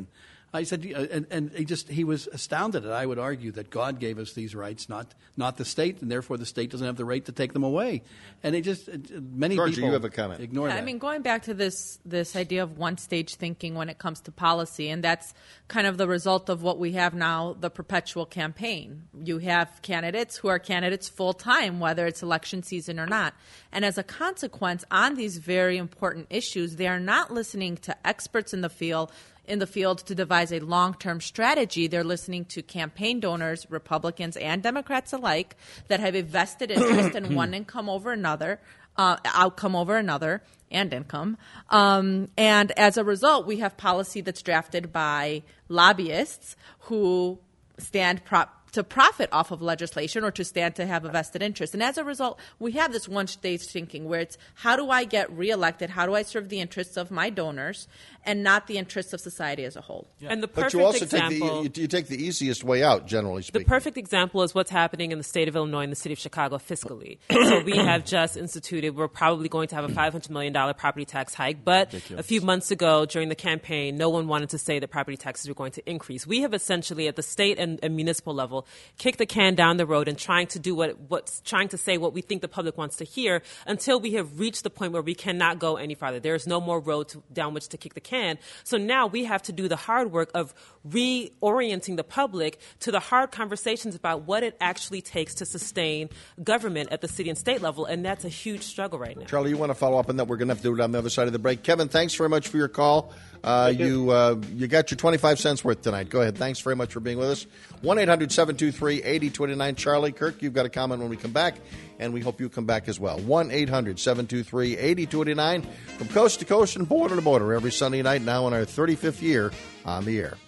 I said, uh, and, and he just he was astounded that I would argue that God gave us these rights, not not the state, and therefore the state doesn't have the right to take them away. And they just uh, many Georgia, people you have a comment. ignore yeah, that. I mean, going back to this this idea of one stage thinking when it comes to policy, and that's kind of the result of what we have now, the perpetual campaign. You have candidates who are candidates full time, whether it's election season or not. And as a consequence, on these very important issues, they are not listening to experts in the field in the field to devise a long-term strategy. They're listening to campaign donors, Republicans and Democrats alike, that have a vested interest in one income over another, uh, outcome over another, and income. Um, and as a result, we have policy that's drafted by lobbyists who stand prop to profit off of legislation or to stand to have a vested interest. And as a result, we have this one-stage thinking where it's how do I get reelected? How do I serve the interests of my donors and not the interests of society as a whole? Yeah. And the but perfect you also example, take the, you, you take the easiest way out, generally speaking. The perfect example is what's happening in the state of Illinois and the city of Chicago fiscally. So we have just instituted, we're probably going to have a five hundred million dollars property tax hike, but Ridiculous. a few months ago during the campaign, no one wanted to say that property taxes were going to increase. We have essentially at the state and, and municipal level kicked the can down the road and trying to do what what's trying to say what we think the public wants to hear until we have reached the point where we cannot go any farther. There is no more road to, down which to kick the can. So now we have to do the hard work of reorienting the public to the hard conversations about what it actually takes to sustain government at the city and state level, and that's a huge struggle right now. Charlie, you want to follow up on that? We're going to have to do it on the other side of the break. Kevin, thanks very much for your call. Uh, you uh, you got your twenty-five cents worth tonight. Go ahead. Thanks very much for being with us. one eight hundred seven two three eight zero two nine. Charlie, Kirk, you've got a comment when we come back, and we hope you come back as well. one eight hundred seven two three eight zero two nine. From coast to coast and border to border every Sunday night, now in our thirty-fifth year on the air.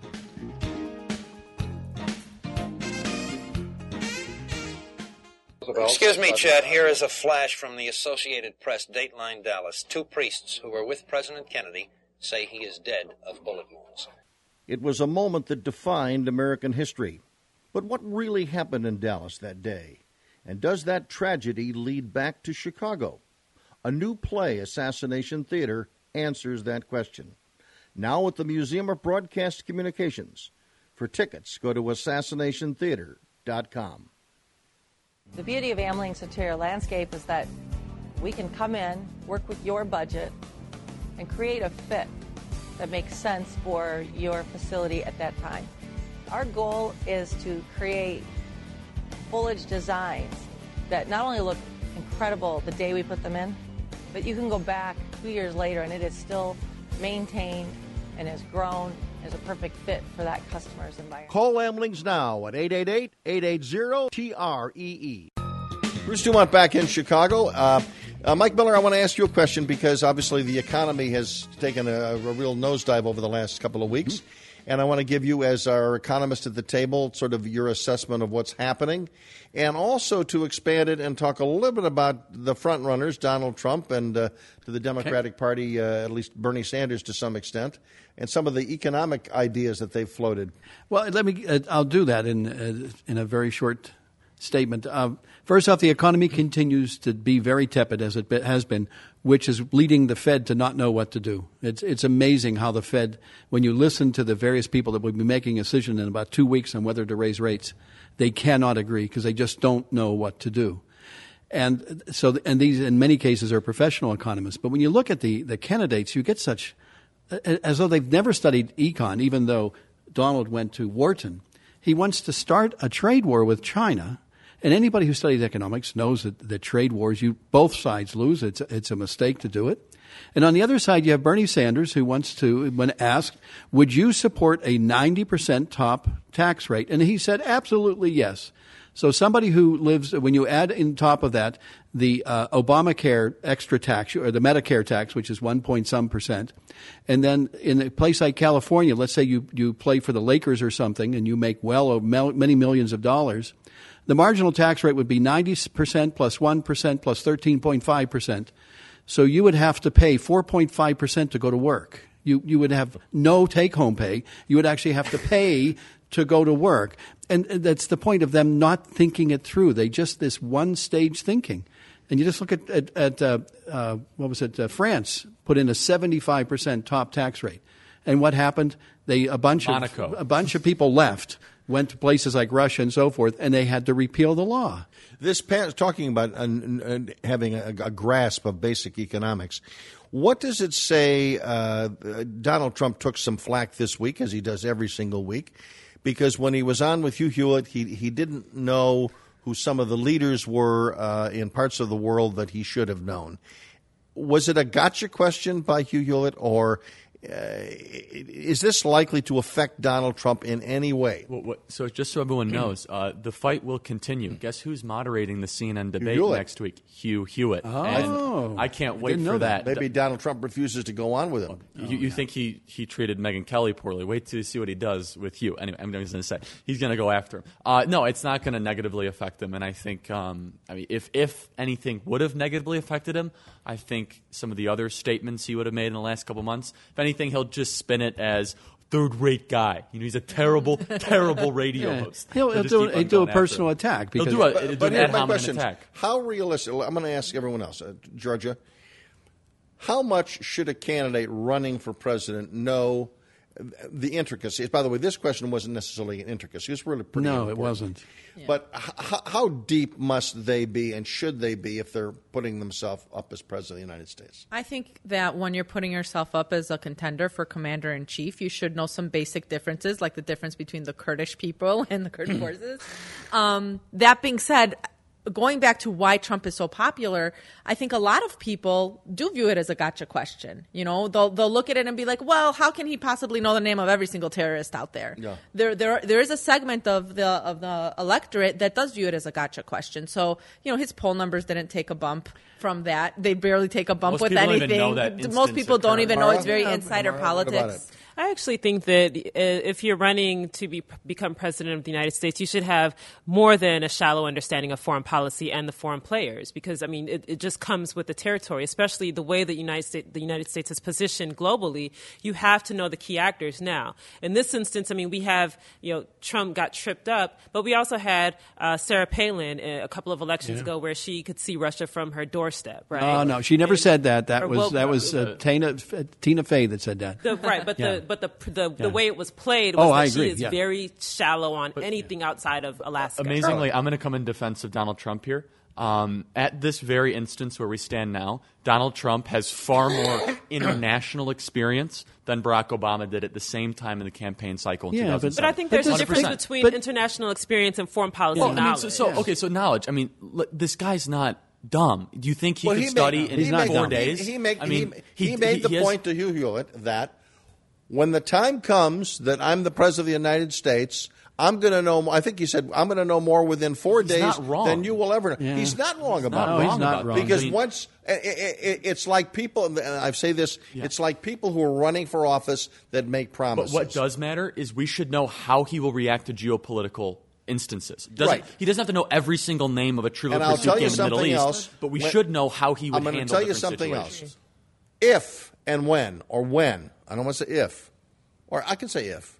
Excuse me, Chad. Here is a flash from the Associated Press, Dateline Dallas. Two priests who were with President Kennedy say he is dead of bullet wounds. It was a moment that defined American history. But what really happened in Dallas that day? And does that tragedy lead back to Chicago? A new play, Assassination Theater, answers that question. Now at the Museum of Broadcast Communications. For tickets, go to assassination theater dot com. The beauty of Amling's interior landscape is that we can come in, work with your budget, and create a fit that makes sense for your facility at that time. Our goal is to create foliage designs that not only look incredible the day we put them in, but you can go back two years later and it is still maintained and has grown as a perfect fit for that customer's environment. Call Amlings now at eight eight eight, eight eight zero, T R E E. Bruce Dumont back in Chicago. Uh, uh, Mike Miller, I want to ask you a question because obviously the economy has taken a, a real nosedive over the last couple of weeks. Mm-hmm. And I want to give you, as our economist at the table, sort of your assessment of what's happening. And also to expand it and talk a little bit about the front runners, Donald Trump, and uh, to the Democratic okay. Party, uh, at least Bernie Sanders to some extent, and some of the economic ideas that they've floated. Well, let me. Uh, I'll do that in uh, in a very short statement. Uh, first off, the economy continues to be very tepid, as it has been, which is leading the Fed to not know what to do. It's it's amazing how the Fed, when you listen to the various people that will be making a decision in about two weeks on whether to raise rates, they cannot agree because they just don't know what to do. And so, and these in many cases are professional economists. But when you look at the, the candidates, you get such, as though they've never studied econ, even though Donald went to Wharton. He wants to start a trade war with China. And anybody who studies economics knows that the trade wars, you both sides lose. It's it's a mistake to do it. And on the other side, you have Bernie Sanders, who wants to, when asked, would you support a ninety percent top tax rate? And he said, absolutely yes. So somebody who lives, when you add in top of that the uh, Obamacare extra tax, or the Medicare tax, which is one point some percent, and then in a place like California, let's say you, you play for the Lakers or something and you make well over many millions of dollars, the marginal tax rate would be ninety percent plus one percent plus thirteen point five percent. So you would have to pay four point five percent to go to work. You you would have no take-home pay. You would actually have to pay to go to work. And that's the point of them not thinking it through. They just, this one-stage thinking. And you just look at, at, at uh, uh, what was it, uh, France put in a seventy-five percent top tax rate. And what happened? They a bunch Monaco. of a bunch of people left, went to places like Russia and so forth, and they had to repeal the law. This pan- talking about uh, uh, having a, a grasp of basic economics. What does it say? Uh, Donald Trump took some flack this week, as he does every single week, because when he was on with Hugh Hewitt, he he didn't know who some of the leaders were uh, in parts of the world that he should have known. Was it a gotcha question by Hugh Hewitt, or uh, is this likely to affect Donald Trump in any way? Well, what, so just so everyone knows, uh, the fight will continue. Guess who's moderating the C N N debate Hewitt. next week? Hugh Hewitt. Oh. And I can't wait Didn't for know that. Maybe Donald Trump refuses to go on with him. You, you think he, he treated Megyn Kelly poorly? Wait till you see what he does with Hugh. Anyway, I'm just going to say he's going to go after him. Uh, no, it's not going to negatively affect him. And I think, um, I mean, if if anything would have negatively affected him, I think some of the other statements he would have made in the last couple months. If anything, he'll just spin it as third-rate guy. You know, he's a terrible, terrible radio Yeah. host. He'll, he'll just do, keep on he'll do a going after personal him. attack. He'll Because do a, But, he'll do but an here's ad my hominem question: attack. how realistic? I'm going to ask everyone else, uh, Georgia. How much should a candidate running for president know the intricacies? By the way, this question wasn't necessarily an intricacy. It was really pretty No, it important. wasn't. But h- how deep must they be, and should they be, if they're putting themselves up as president of the United States? I think that when you're putting yourself up as a contender for commander-in-chief, you should know some basic differences, like the difference between the Kurdish people and the Kurd forces. Um, that being said, going back to why Trump is so popular, I think a lot of people do view it as a gotcha question. You know, they'll they'll look at it and be like, "Well, how can he possibly know the name of every single terrorist out there?" Yeah. There there there is a segment of the of the electorate that does view it as a gotcha question. So, you know, his poll numbers didn't take a bump from that. They barely take a bump Most with people don't anything. even know that Most instance people don't occurred. even know Mara? it's very Yeah, insider Mara, what about politics. it? I actually think that uh, if you're running to be, become president of the United States, you should have more than a shallow understanding of foreign policy and the foreign players, because I mean it, it just comes with the territory, especially the way that United States, the United States is positioned globally. You have to know the key actors now. In this instance, I mean we have you know Trump got tripped up, but we also had uh, Sarah Palin a couple of elections Yeah. ago where she could see Russia from her doorstep. Right? Oh no, she never And- said that. That or, was well, that was uh, Tina Tina Fey that said that. The, right, but Yeah. the but the the, Yeah. the way it was played was Oh, that I she agree, is yeah. very shallow on anything outside of Alaska. Amazingly, I'm going to come in defense of Donald Trump here. Um, at this very instance where we stand now, Donald Trump has far more international experience than Barack Obama did at the same time in the campaign cycle in Yeah, two thousand but- seven. But I think there's a one hundred difference percent. between But- international experience and foreign policy Well, I mean, knowledge. so, so okay, so knowledge. I mean, l- this guy's not dumb. Do you think he Well, could he study made, in he not made- four dumb. days? He, he, make, I mean, he, he made the he has- point to Hugh Hewitt that when the time comes that I'm the president of the United States, I'm going to know. I think he said I'm going to know more within four He's days not wrong. than you will ever know. Yeah. He's not wrong about not it. No, he's wrong not about wrong. that. Because I mean, once it, it, it's like people, and I say this, it's like people who are running for office that make But promises. what does matter is we should know how he will react to geopolitical instances. Doesn't, Right. He doesn't have to know every single name of a Trivial And I'll Pursuit tell you game in the Middle something East, else. but we When- should know how he would I'm going to handle tell you different something situations. else. If and when, or when, I don't want to say if, or I can say if,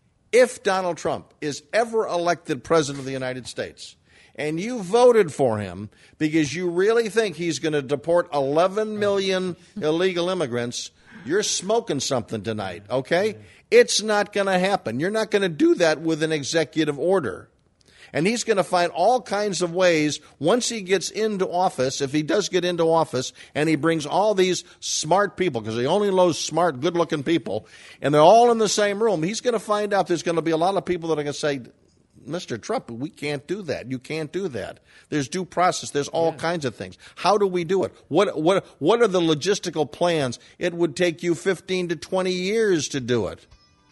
if Donald Trump is ever elected president of the United States, and you voted for him because you really think he's going to deport eleven million illegal immigrants, you're smoking something tonight, okay? It's not going to happen. You're not going to do that with an executive order. And he's going to find all kinds of ways once he gets into office, if he does get into office, and he brings all these smart people, because he only knows smart, good-looking people, and they're all in the same room, he's going to find out there's going to be a lot of people that are going to say, Mister Trump, we can't do that. You can't do that. There's due process. There's all yeah. kinds of things. How do we do it? What what what are the logistical plans? It would take you fifteen to twenty years to do it.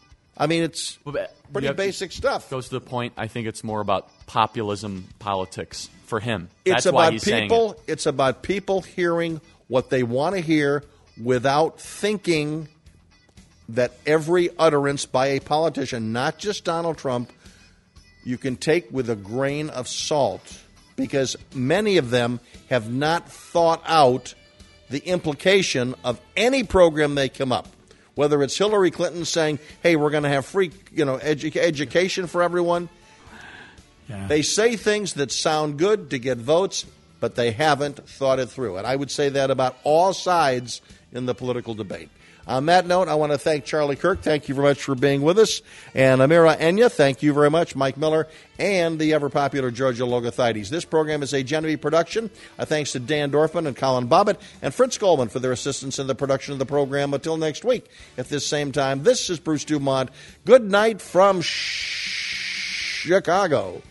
I mean, it's pretty basic to, stuff. Goes to the point, I think it's more about populism politics for him. That's It's why about he's people. saying it. It's about people hearing what they want to hear without thinking that every utterance by a politician, not just Donald Trump, you can take with a grain of salt, because many of them have not thought out the implication of any program they come up. Whether it's Hillary Clinton saying, hey, we're going to have free you know, edu- education for everyone. Yeah. They say things that sound good to get votes, but they haven't thought it through. And I would say that about all sides in the political debate. On that note, I want to thank Charlie Kirk. Thank you very much for being with us. And Amira Enya, thank you very much. Mike Miller and the ever-popular Georgia Logothaides. This program is a Genevieve production. Uh, thanks to Dan Dorfman and Colin Bobbitt and Fritz Goldman for their assistance in the production of the program. Until next week at this same time, this is Bruce Dumont. Good night from Chicago.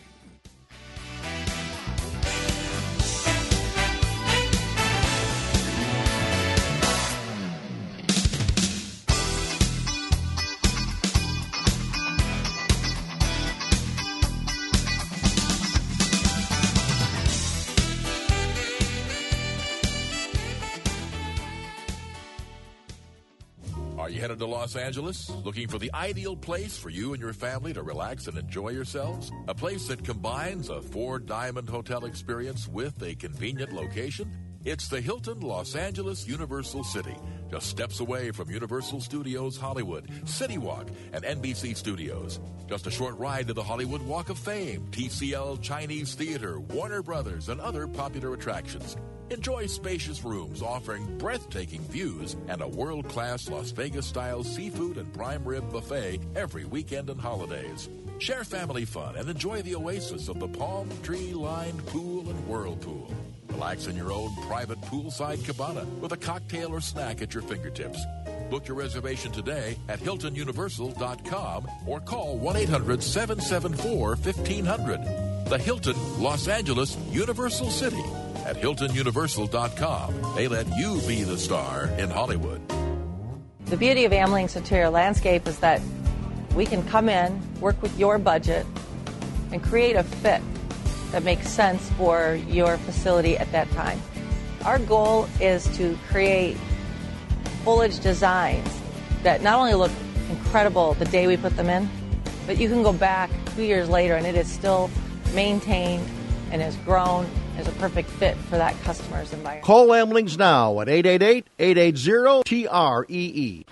Headed to Los Angeles? Looking for the ideal place for you and your family to relax and enjoy yourselves? A place that combines a four-diamond hotel experience with a convenient location? It's the Hilton Los Angeles Universal City, just steps away from Universal Studios Hollywood, City Walk, and N B C Studios. Just a short ride to the Hollywood Walk of Fame, T C L Chinese Theater, Warner Brothers, and other popular attractions. Enjoy spacious rooms offering breathtaking views and a world-class Las Vegas-style seafood and prime rib buffet every weekend and holidays. Share family fun and enjoy the oasis of the palm tree-lined pool and whirlpool. Relax in your own private poolside cabana with a cocktail or snack at your fingertips. Book your reservation today at Hilton Universal dot com or call one eight hundred seven seven four fifteen hundred. The Hilton Los Angeles Universal City. At Hilton Universal dot com, they let you be the star in Hollywood. The beauty of Amling's interior landscape is that we can come in, work with your budget, and create a fit that makes sense for your facility at that time. Our goal is to create foliage designs that not only look incredible the day we put them in, but you can go back two years later and it is still maintained and has grown as a perfect fit for that customer's environment. Call Amlings now at eight eight eight, eight eight zero, T R E E.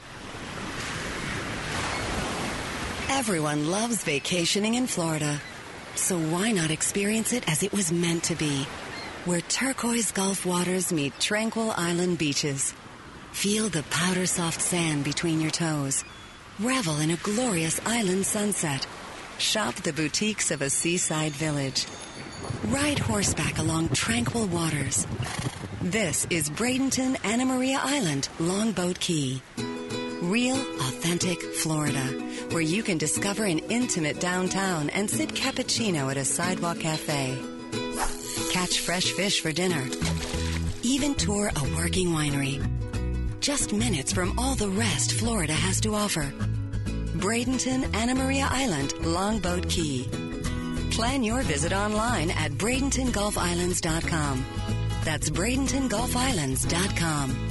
Everyone loves vacationing in Florida. So why not experience it as it was meant to be? Where turquoise Gulf waters meet tranquil island beaches. Feel the powder-soft sand between your toes. Revel in a glorious island sunset. Shop the boutiques of a seaside village. Ride horseback along tranquil waters. This is Bradenton Anna Maria Island, Longboat Key. Real, authentic Florida, where you can discover an intimate downtown and sip cappuccino at a sidewalk cafe. Catch fresh fish for dinner. Even tour a working winery. Just minutes from all the rest Florida has to offer. Bradenton Anna Maria Island, Longboat Key. Plan your visit online at Bradenton Gulf Islands dot com. That's Bradenton Gulf Islands dot com.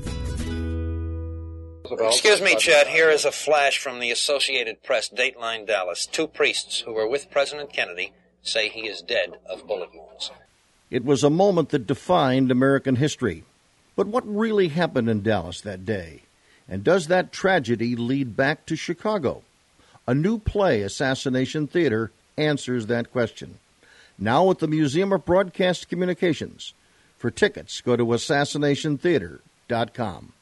Excuse me, Chet. Here is a flash from the Associated Press, Dateline Dallas. Two priests who were with President Kennedy say he is dead of bullet wounds. It was a moment that defined American history. But what really happened in Dallas that day? And does that tragedy lead back to Chicago? A new play, Assassination Theater, answers that question. Now at the Museum of Broadcast Communications. For tickets, go to assassination theater dot com.